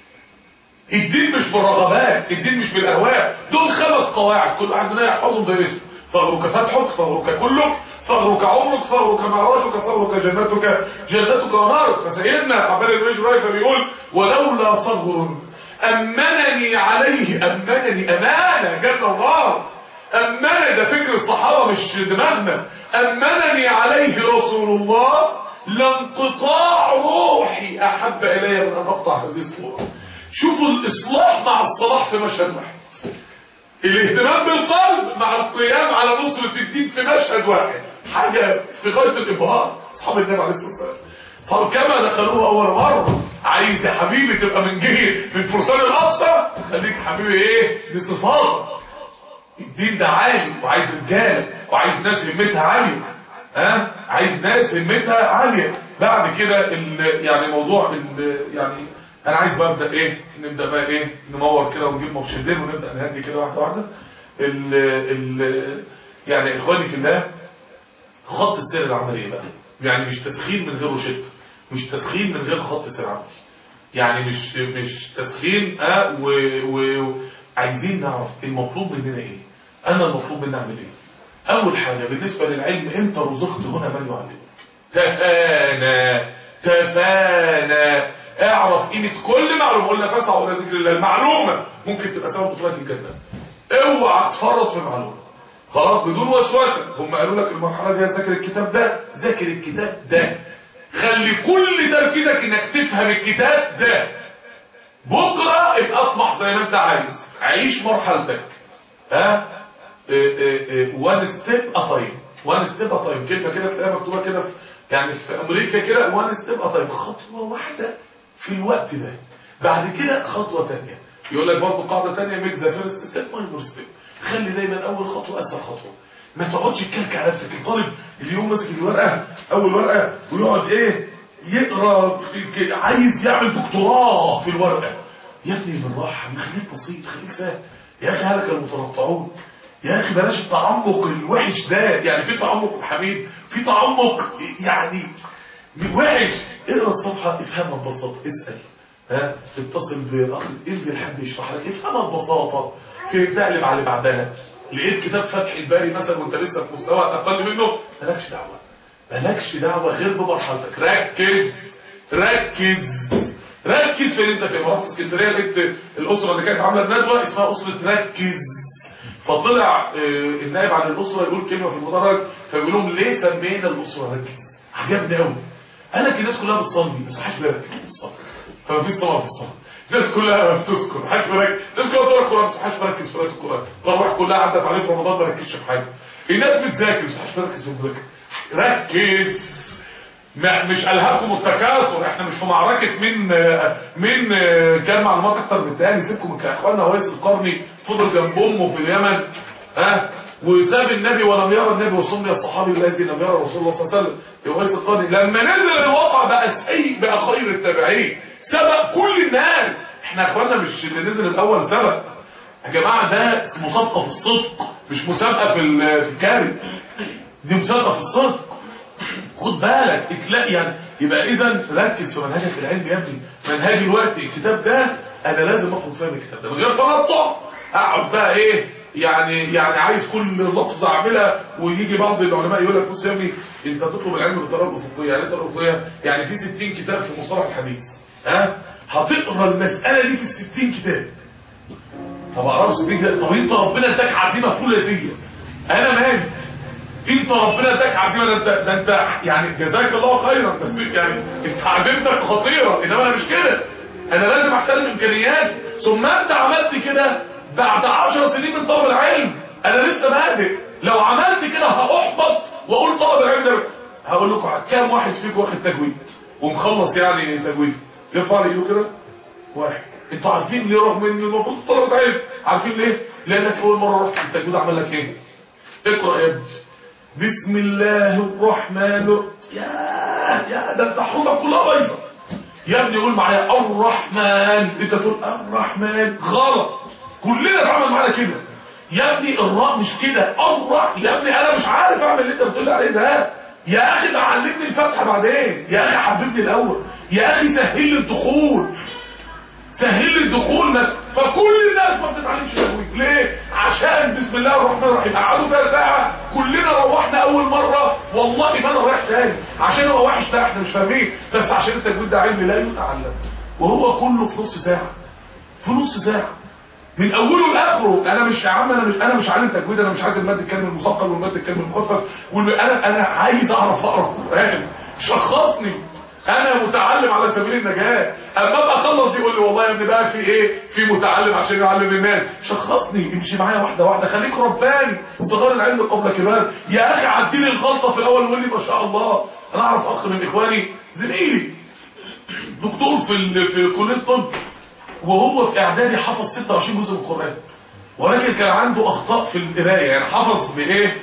الدين مش بالرغبات، الدين مش بالاهواء. دول خمس قواعد كل واحد مننا يحفظهم زي اسمه. صغرك فتحك، صغرك كلك، صغرك عمرك، صغرك معراجك، صغرك جنتك جنتك ونارك. فسيدنا عباد بن بشر بيقول ولولا صغر امنني عليه. امنني امانه جنه ونار. امنني ده فكر الصحابه مش دماغنا. امنني عليه رسول الله لانقطاع روحي احب الي من ان اقطع هذه الصوره. شوفوا الاصلاح مع الصلاح في مشهد واحد. الاهتمام بالقلب مع القيام على نصرة الدين في مشهد واحد. حاجة في غاية الإبهار. أصحاب النبي عليه الصلاة والسلام صحاب كما دخلوه أول مرة. عايز يا حبيبي تبقى من جهة من فرسان الأقصى، خليك حبيبي إيه؟ دي صفات. الدين ده عالي وعايز رجالة وعايز ناس همتها عالية. ها؟ عايز ناس همتها عالية. بعد كده يعني موضوع يعني انا عايز بقى ابدا ايه نبدا بقى ايه نمور كده ونجيب مرشدين ونبدا نهدي كده واحده واحده. ال ال يعني اخواني في الله خط السير العملي بقى يعني مش تسخين من غير روشته، مش تسخين من غير خط سير عملي. يعني مش مش تسخين اه وعايزين نعرف المطلوب مننا ايه. انا المطلوب مني اعمل ايه؟ اول حاجه بالنسبه للعلم، انت رزقت هنا من يعلمك. تفانى تفانى اعرف قيمه كل معلومه. قلنا فاسعوا الى ذكر الله. المعلومه ممكن تبقى سبب دخولك الجنه. اوعى تفرط في معلومه خلاص بدون وسوسه. هم قالوا لك المرحله دي ذاكر الكتاب ده، ذاكر الكتاب ده، خلي كل تركيزك انك تفهم الكتاب ده. بكره ابقى اطمح زي ما انت عايز، عيش مرحلتك. ها وان ستيب اتايم، وان ستيب اتايم، كلمه كده تلاقيها مكتوبه كده في يعني في امريكا كده، وان ستيب اتايم، خطوه واحده في الوقت ده. بعد كده خطوه ثانيه. يقول لك برضه قاعده ثانيه، ميك ذا فيرست ستيب ماينور ستيب. خلي دايما اول خطوه اسهل خطوه. ما تقعدش تكلك على نفسك. الطالب اليوم ماسك الورقه اول ورقه ويقعد ايه يقرا، عايز يعمل دكتوراه في الورقه. يا ابني بالراحه، خليك بسيط، خليك سهل. يا اخي هلك المتنطعون. يا اخي بلاش التعمق الوحش ده. يعني في تعمق حميد، في تعمق يعني وحش. اقرا الصفحه افهمها ببساطه، اسال، ها اتصل باخ ادي لحد يشرح لك، افهمها ببساطه. في تقلب على اللي بعدها. لقيت كتاب فتح الباري مثلا وانت لسه في مستوى اقل منه، مالكش دعوه، مالكش دعوه غير بمرحلتك. ركز ركز ركز في انت في مرحله اسكندريه. لقيت الاسره اللي كانت عامله ندوه اسمها اسره ركز، فطلع النائب عن الاسره يقول كلمه في المدرج، فبيقول لهم ليه سمينا الاسره ركز؟ عجبني قوي. انا كده الناس كلها بتصلي بس محدش بيركز في الصلاه، فما فيش صلاه في الصلاه. الناس كلها بتذكر محدش بيركز، الناس كلها بتقرا القران بس محدش بيركز في قراءه القران. التراويح كلها عدت عليه في رمضان ما ركزش في حاجه. الناس بتذاكر بس محدش بيركز في المذاكره. ركز. مش الهاكم التكاثر، احنا مش في معركه مين مين كان معلومات اكتر من الثاني. سيبكم يا اخوانا. هويس القرني فضل جنب امه في اليمن، ها وساب النبي ولم يرى النبي، وصلي الصحابي الذي لم يرى رسول الله صلى الله عليه وسلم. هويس القرني لما نزل الواقع بقى سيء، بقى خير التابعين، سبق كل الناس. احنا اخوانا مش اللي نزل الاول سبق يا جماعه، ده مسابقه في الصدق، مش مسابقه في في الكاري، دي مسابقه في الصدق. خد بالك تلاقي يعني. يبقى اذا ركز في منهجك العلمي يا ابني. منهج الوقت الكتاب ده انا لازم اخرج فاهم الكتاب ده من غير تنطع. اقعد بقى ايه يعني يعني عايز كل لفظه اعملها. ويجي بعض العلماء يقول لك بص يا ابني انت تطلب العلم بالطريقه الافقيه. يعني الطريقه الافقيه يعني في ستين كتاب في مصطلح الحديث، ها هتقرا المساله دي في الستين كتاب. طب اقرا ستين كتاب؟ طب انت ربنا اداك عزيمه فولاذيه، انا مالي؟ انت ربنا اداك عزيمه، ده انت ده انت يعني جزاك الله خيرا، بس يعني انت عزيمتك خطيره. انما انا مش كده، انا لازم احترم امكانياتي. ثم انت عملت كده بعد عشر سنين من طلب العلم، انا لسه بادئ. لو عملت كده هاحبط واقول طلب العلم ده. هقول لكم كام واحد فيكم واخد تجويد ومخلص يعني تجويد؟ يرفع لي ايده كده. واحد. انتوا عارفين ليه رغم ان المفروض طلب العلم؟ عارفين ليه؟ لانك اول مره رحت التجويد عمل لك ايه؟ اقرا يا ابني بسم الله الرحمن الرحيم. يا يا ده انت حروفك كلها بايظه يا ابني. قول معايا الرحمن. انت تقول الرحمن غلط. كلنا اتعامل معانا كده يا ابني. الراء مش كده، الراء يا ابني. انا مش عارف اعمل اللي انت بتقول عليه ده يا اخي. علمني الفتحه بعدين يا اخي، حببني الاول يا اخي. سهل لي الدخول، سهل لي الدخول. ما فكل الناس ما بتتعلمش تجويد ليه؟ عشان بسم الله الرحمن الرحيم قعدوا فيها ساعه. كلنا روحنا اول مره والله ما انا رايح تاني عشان هو وحش. ده احنا مش فاهمين، بس عشان التجويد ده علم لا يتعلم، وهو كله في نص ساعه، في نص ساعه من اوله لاخره. انا مش يا عم، انا مش انا مش عالم تجويد. انا مش عايز الماده الكلمه المثقل والماده الكلمه المخفف. انا انا عايز اعرف اقرا القران. شخصني، انا متعلم على سبيل النجاه. اما ابقى اخلص يقول لي والله يا ابني بقى في ايه؟ في متعلم عشان يعلم الناس. شخصني، امشي معايا واحده واحده، خليك رباني. صغار العلم قبل كبار يا اخي. عديني الغلطه في الاول وقول لي ما شاء الله. انا اعرف اخ من اخواني زميلي دكتور في في كليه الطب، وهو في اعدادي حفظ ستة وعشرين جزء من القران، ولكن كان عنده اخطاء في القرايه. يعني حفظ بايه؟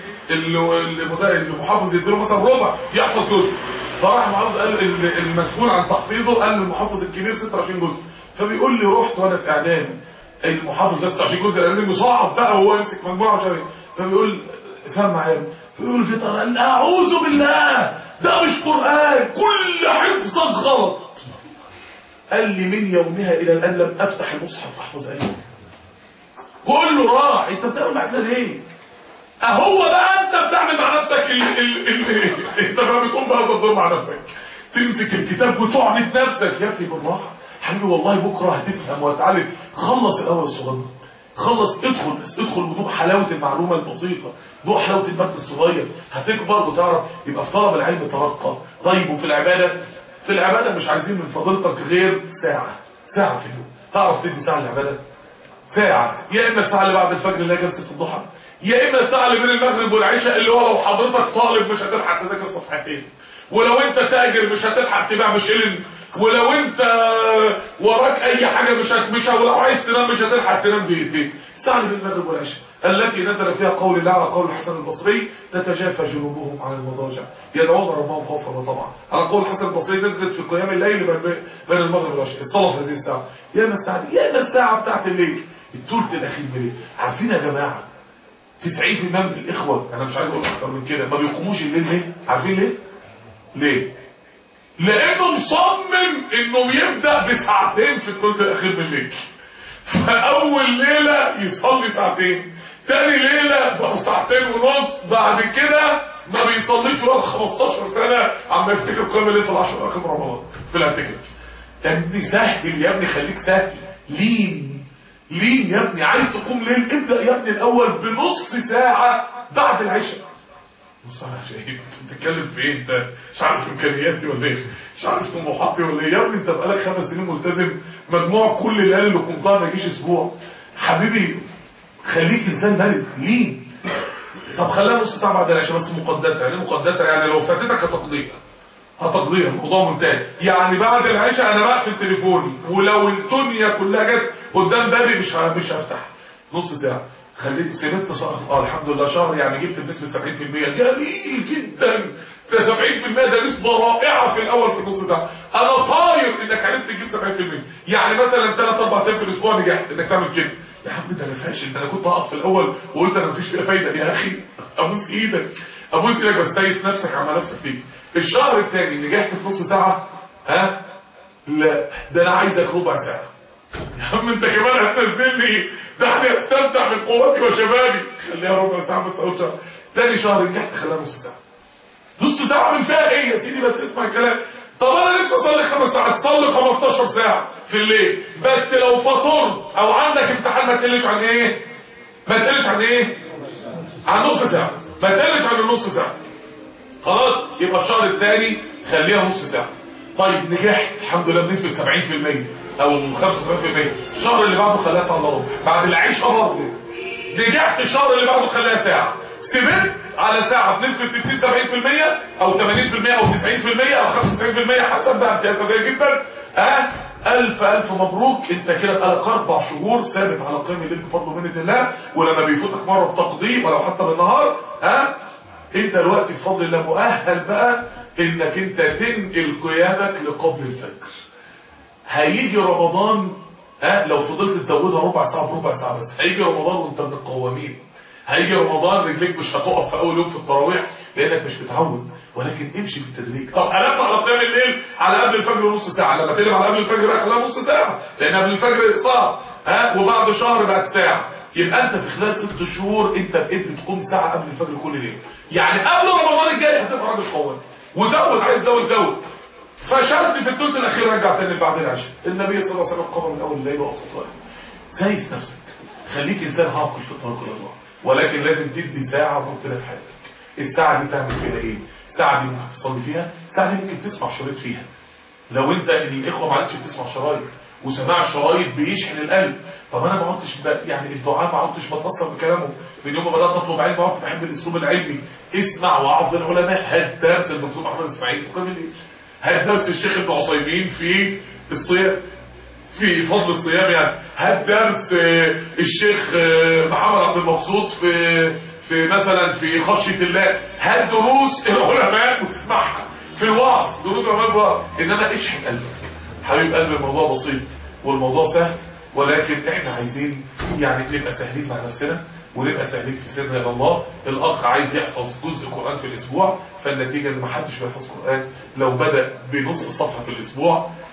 المحافظ يديله مثلا ربع يحفظ جزء، فراح المحافظ قال المسؤول عن تحفيظه قال للمحافظ الكبير ستة وعشرين جزء. فبيقول لي رحت وانا في اعدادي المحافظ ستة وعشرين جزء لازم يصعب بقى وهو يمسك مجموعه مش عارف. فبيقول فهم معايا، فبيقول جيت قال اعوذ بالله ده مش قران، كل حفظك غلط. قال لي من يومها الى الان لم افتح المصحف احفظ ايه. كله راح. انت بتعمل مع كده ليه؟ اهو بقى انت بتعمل مع نفسك ال ال ال انت بقى بتقوم بهذا الدور مع نفسك، تمسك الكتاب وتعند نفسك. يا ابني بالراحه حبيبي، والله بكره هتفهم وهتعلم. خلص الاول الصغير، خلص، ادخل بس ادخل وذوق حلاوه المعلومه البسيطه، ذوق حلاوه المد الصغير، هتكبر وتعرف. يبقى في طلب العلم ترقى. طيب وفي العباده؟ في العباده مش عايزين من فضيلتك غير ساعه، ساعه في اليوم. تعرف تدي ساعه للعباده؟ ساعه، يا اما الساعه اللي بعد الفجر اللي هي جلسه الضحى، يا اما الساعه اللي بين المغرب والعشاء اللي هو لو حضرتك طالب مش هتلحق تذاكر صفحتين، ولو انت تاجر مش هتلحق تبيع بشيلن، ولو انت وراك اي حاجه مش هتمش، ولو عايز تنام مش هتلحق تنام دقيقتين. الساعه اللي بين المغرب والعشاء التي نزل فيها قول الله على قول الحسن البصري تتجافى جنوبهم عن المضاجع يدعون ربهم خوفا وطمعا. على قول الحسن البصري نزلت في قيام الليل بين المغرب والعشاء. الصلاه في هذه الساعه، يا اما الساعه دي يا اما الساعه بتاعت الليل، الثلث الاخير من الليل. عارفين يا جماعه تسعين في المية من الاخوه، انا مش عايز اقول اكتر من كده، ما بيقوموش الليل ليه؟ عارفين ليه؟ ليه؟ لانه مصمم انه يبدا بساعتين في الثلث الاخير من الليل. فاول ليله يصلي ساعتين، تاني ليله بقوا ساعتين ونص، بعد كده ما بيصليش ولا خمستاشر سنه عما يفتكر قيام الليل في العشر الاخير من رمضان في الاعتكاف. يا ابني سهل، يا ابني خليك سهل، لين لين يا ابني. عايز تقوم ليل ابدا يا ابني الاول بنص ساعه بعد العشاء. بص انا شايف انت بتتكلم في ايه؟ انت مش عارف امكانياتي ولا ايه؟ مش عارف طموحاتي ولا ايه؟ يا ابني انت بقالك خمس سنين ملتزم، مجموع كل الليالي اللي قمتها ما يجيش اسبوع. حبيبي خليك انسان مرن ليه؟ طب خليها نص ساعه بعد العشاء بس مقدسه. يعني مقدسه يعني لو فاتتك هتقضيها، هتقضيها، الموضوع منتهي. يعني بعد العشاء انا بقفل تليفوني، ولو الدنيا كلها جت قدام بابي مش مش هفتح. نص ساعه خليت سبت شهر، اه الحمد لله شهر، يعني جبت بنسبه سبعين في المية، جميل جدا. ده سبعين في المية ده نسبه رائعه في الاول في النص ساعه. انا طاير انك عرفت تجيب سبعين في المية. يعني مثلا ثلاث اربع ايام في الاسبوع نجحت انك تعمل كده. يا عم ده انا فاشل، ده انا كنت هقف في الاول وقلت انا مفيش فيها فايده. يا اخي ابوس ايدك ابوس ايدك بس تيس نفسك عمل نفسك فيك. الشهر الثاني نجحت في نص ساعه، ها لا ده انا عايزك ربع ساعه. يا عم انت كمان هتنزلني، دعني استمتع من قوتي وشبابي. خليها ربع ساعه بس اول شهر. تاني شهر نجحت خليها نص ساعه. نص ساعه من فيها ايه يا سيدي؟ بس اسمع الكلام. طب انا نفسي اصلي خمس ساعات، صلي خمستاشر ساعه في الليل، بس لو فطرت او عندك امتحان ما تقلش عن ايه؟ ما تقلش عن ايه؟ عن نص ساعه، ما تقلش عن النص ساعه. خلاص يبقى الشهر الثاني خليها نص ساعه. طيب نجحت الحمد لله بنسبه سبعين في المية او خمسة وسبعين في المية. الشهر اللي بعده خليها ساعه الا ربع بعد العشاء برضه. نجحت الشهر اللي بعده خليها ساعه. سبت على ساعه بنسبه ستين سبعين في المية او ثمانين في المية او تسعين في المية او خمسة وتسعين في المية حسب بقى امتياز قليل جدا. ها الف الف مبروك، انت كده بقالك اربع شهور ثابت على قيام الليل بفضل ومنه الله، ولما بيفوتك مره بتقضيه ولو حتى بالنهار. ها انت دلوقتي بفضل الله مؤهل بقى انك انت تنقل قيامك لقبل الفجر. هيجي رمضان، ها لو فضلت تزودها ربع ساعه بربع ساعه بس، هيجي رمضان وانت من القوامين. هيجي رمضان رجليك مش هتقف في اول يوم في التراويح لانك مش متعود، ولكن امشي بالتدريج. طب قلبت على قيام الليل على قبل الفجر نص ساعه، لما تقلب على قبل الفجر بقى خليها نص ساعه لان قبل الفجر صعب، ها وبعد شهر بقت ساعه. يبقى انت في خلال ست شهور انت بقيت بتقوم ساعه قبل الفجر كل ليله. يعني قبل رمضان الجاي هتبقى راجل قوي. وزود، عايز تزود زود. فشلت في الثلث الاخير رجع تاني بعد العشاء. النبي صلى الله عليه وسلم قام من اول الليل واوسط وقت. سايس نفسك، خليك انسان عاقل في الطريق الى الله، ولكن لازم تدي ساعه ربنا في حياتك. الساعه دي تعمل فيها ايه؟ الساعه دي ممكن تصلي فيها، الساعه دي ممكن تسمع شريط فيها. لو انت الاخوه ما عادش بتسمع شرايط، وسماع الشرايط بيشحن القلب. طب انا ما عدتش يعني الدعاء ما عدتش بتاثر بكلامه، من يوم ما بدات اطلب علم عدت بحب الاسلوب العلمي. اسمع وعظ العلماء. هات درس الدكتور محمد اسماعيل في قيام الليل، هات درس الشيخ ابن عثيمين في الصيام، في فضل الصيام يعني، هات درس الشيخ محمد عبد المبسوط في في مثلا في خشيه الله، هات دروس العلماء وتسمعها في الوعظ، دروس العلماء. انما اشحن قلبك حبيب قلبي. الموضوع بسيط والموضوع سهل، ولكن احنا عايزين يعني نبقى سهلين مع نفسنا ونبقى سهلين في سيرنا الى الله. الاخ عايز يحفظ جزء قرآن في الاسبوع، فالنتيجة ان ما حدش بيحفظ قرآن. لو بدأ بنص صفحة في الاسبوع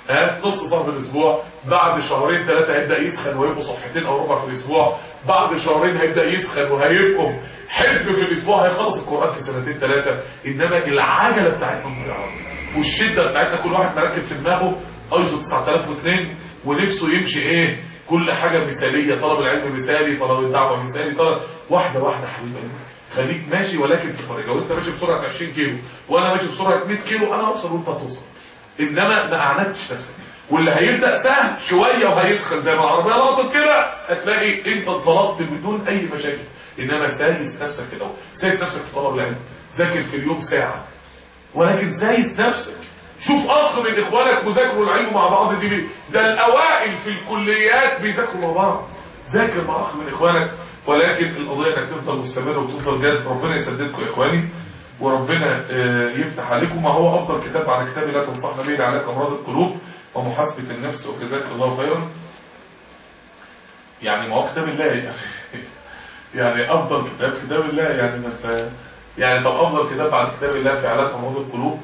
ها نص صفحه في الاسبوع، بعد شهرين ثلاثه هيبدا يسخن ويبقوا صفحتين او ربع في الاسبوع، بعد شهرين هيبدا يسخن وهيبقوا حزب في الاسبوع، هيخلص القران في سنتين ثلاثه. انما العجله بتاعتنا ضيعه، والشده بتاعتنا كل واحد مركب في دماغه ايزو تسعة آلاف واثنين ونفسه يمشي ايه كل حاجه مثاليه، طلب العلم مثالي، طلب الدعوه مثالي، طلب واحده واحده حبيبي. خليك ماشي ولكن في طريق. لو انت ماشي بسرعه عشرين كيلو وانا ماشي بسرعه مية كيلو انا هوصل وانت هتوصل، انما ما اعنتش نفسك. واللي هيبدا سهل شويه وهيسخن زي ما العربيه لقطت كده هتلاقي انت انطلقت بدون اي مشاكل. انما سايس نفسك كده، سايس نفسك في طلب العلم، ذاكر في اليوم ساعه ولكن سايس نفسك. شوف اخ من اخوانك مذاكروا العلم مع بعض، دي ده الاوائل في الكليات بيذاكروا مع بعض، ذاكر مع اخ من اخوانك. ولكن القضيه انك تفضل مستمر وتفضل جاد. ربنا يسددكم يا اخواني وربنا يفتح عليكم. ما هو افضل كتاب بعد كتاب لا تنصحنا به لعلاج امراض القلوب ومحاسبه النفس، وجزاك الله خيرا. يعني ما هو كتاب الله يعني يعني افضل كتاب كتاب الله يعني ما يعني طب افضل كتاب بعد كتاب الله في علاج امراض القلوب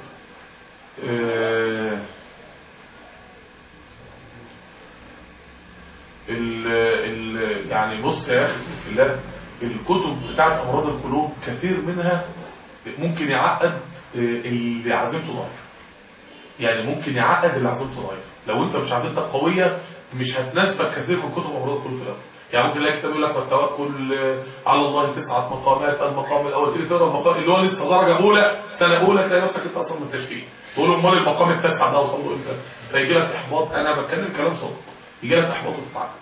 ال ال يعني بص يا اخي في الله، الكتب بتاعت امراض القلوب كثير منها ممكن يعقد اللي عزيمته ضعيفه. يعني ممكن يعقد اللي عزيمته ضعيفه. لو انت مش عزيمتك قويه مش هتناسبك كثير من كتب امراض القلوب في الاول. يعني ممكن تلاقي كتاب يقول لك والتوكل على الله تسعه مقامات، المقام الاول تيجي تقرا المقام اللي هو لسه درجه اولى سنه اولى تلاقي نفسك انت اصلا من التشفيه، تقول له امال المقام التاسع ده اوصل له امتى؟ فيجي لك احباط. انا بتكلم كلام صادق، يجي لك احباط وتتعقد.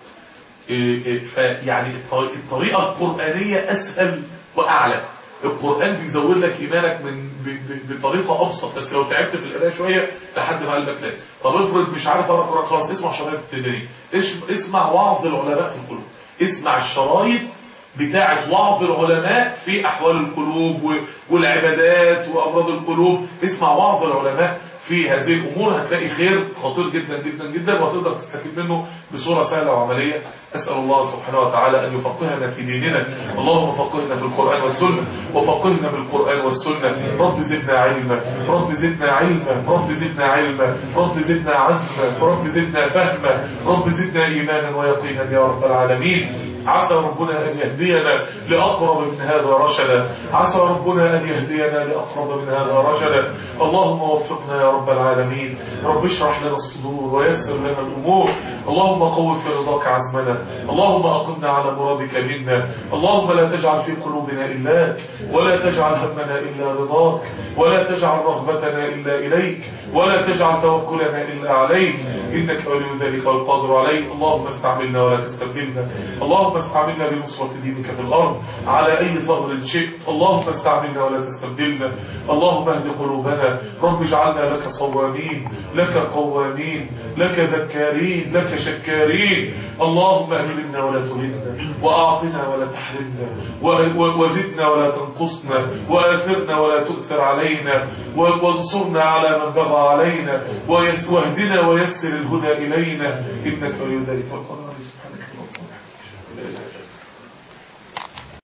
فيعني الطريقه القرانيه اسهل واعلى. القرآن بيزود لك إيمانك من بطريقة أبسط، بس لو تعبت في القراءة شوية لحد ما قلبك لا. طب افرض مش عارف أقرأ قرآن خلاص، اسمع شرايط التدريب، اسمع وعظ العلماء في القلوب، اسمع الشرايط بتاعة وعظ العلماء في أحوال القلوب والعبادات وأمراض القلوب. اسمع وعظ العلماء في هذه الأمور، هتلاقي خير خطير جدا جدا جدا وهتقدر تستفيد منه بصورة سهلة وعملية. أسأل الله سبحانه وتعالى أن يفقهنا في ديننا. اللهم فقهنا في القرآن والسنة، وفقهنا بالقرآن والسنة. رب زدنا علما، رب زدنا علما، رب زدنا علما، رب زدنا عزما، رب زدنا فهما، رب زدنا إيمانا ويقينا يا رب العالمين. عسى ربنا أن يهدينا لأقرب من هذا رشدا، عسى ربنا أن يهدينا لأقرب من هذا رشدا. اللهم وفقنا يا رب العالمين. رب اشرح لنا الصدور ويسر لنا الأمور. اللهم قوّ في رضاك عزمنا، اللهم أقمنا على مرادك منا. اللهم لا تجعل في قلوبنا إلاك، ولا تجعل همنا إلا رضاك، ولا تجعل رغبتنا إلا إليك، ولا تجعل توكلنا إلا عليك، إنك ولي ذلك والقادر عليه. اللهم استعملنا ولا تستبدلنا، اللهم استعملنا بنصرة دينك في الأرض على أي ثغر شئت. اللهم استعملنا ولا تستبدلنا. اللهم اهد قلوبنا. رب اجعلنا لك صوامين، لك قوامين، لك ذكارين، لك شكارين. اللهم أكرمنا ولا تهنا، وأعطنا ولا تحرمنا، وزدنا ولا تنقصنا، وآثرنا ولا تؤثر علينا، وانصرنا على من بغى علينا، واهدنا ويسر الهدى إلينا، إنك ولي ذلك والقدر. سبحانك اللهم وبحمدك.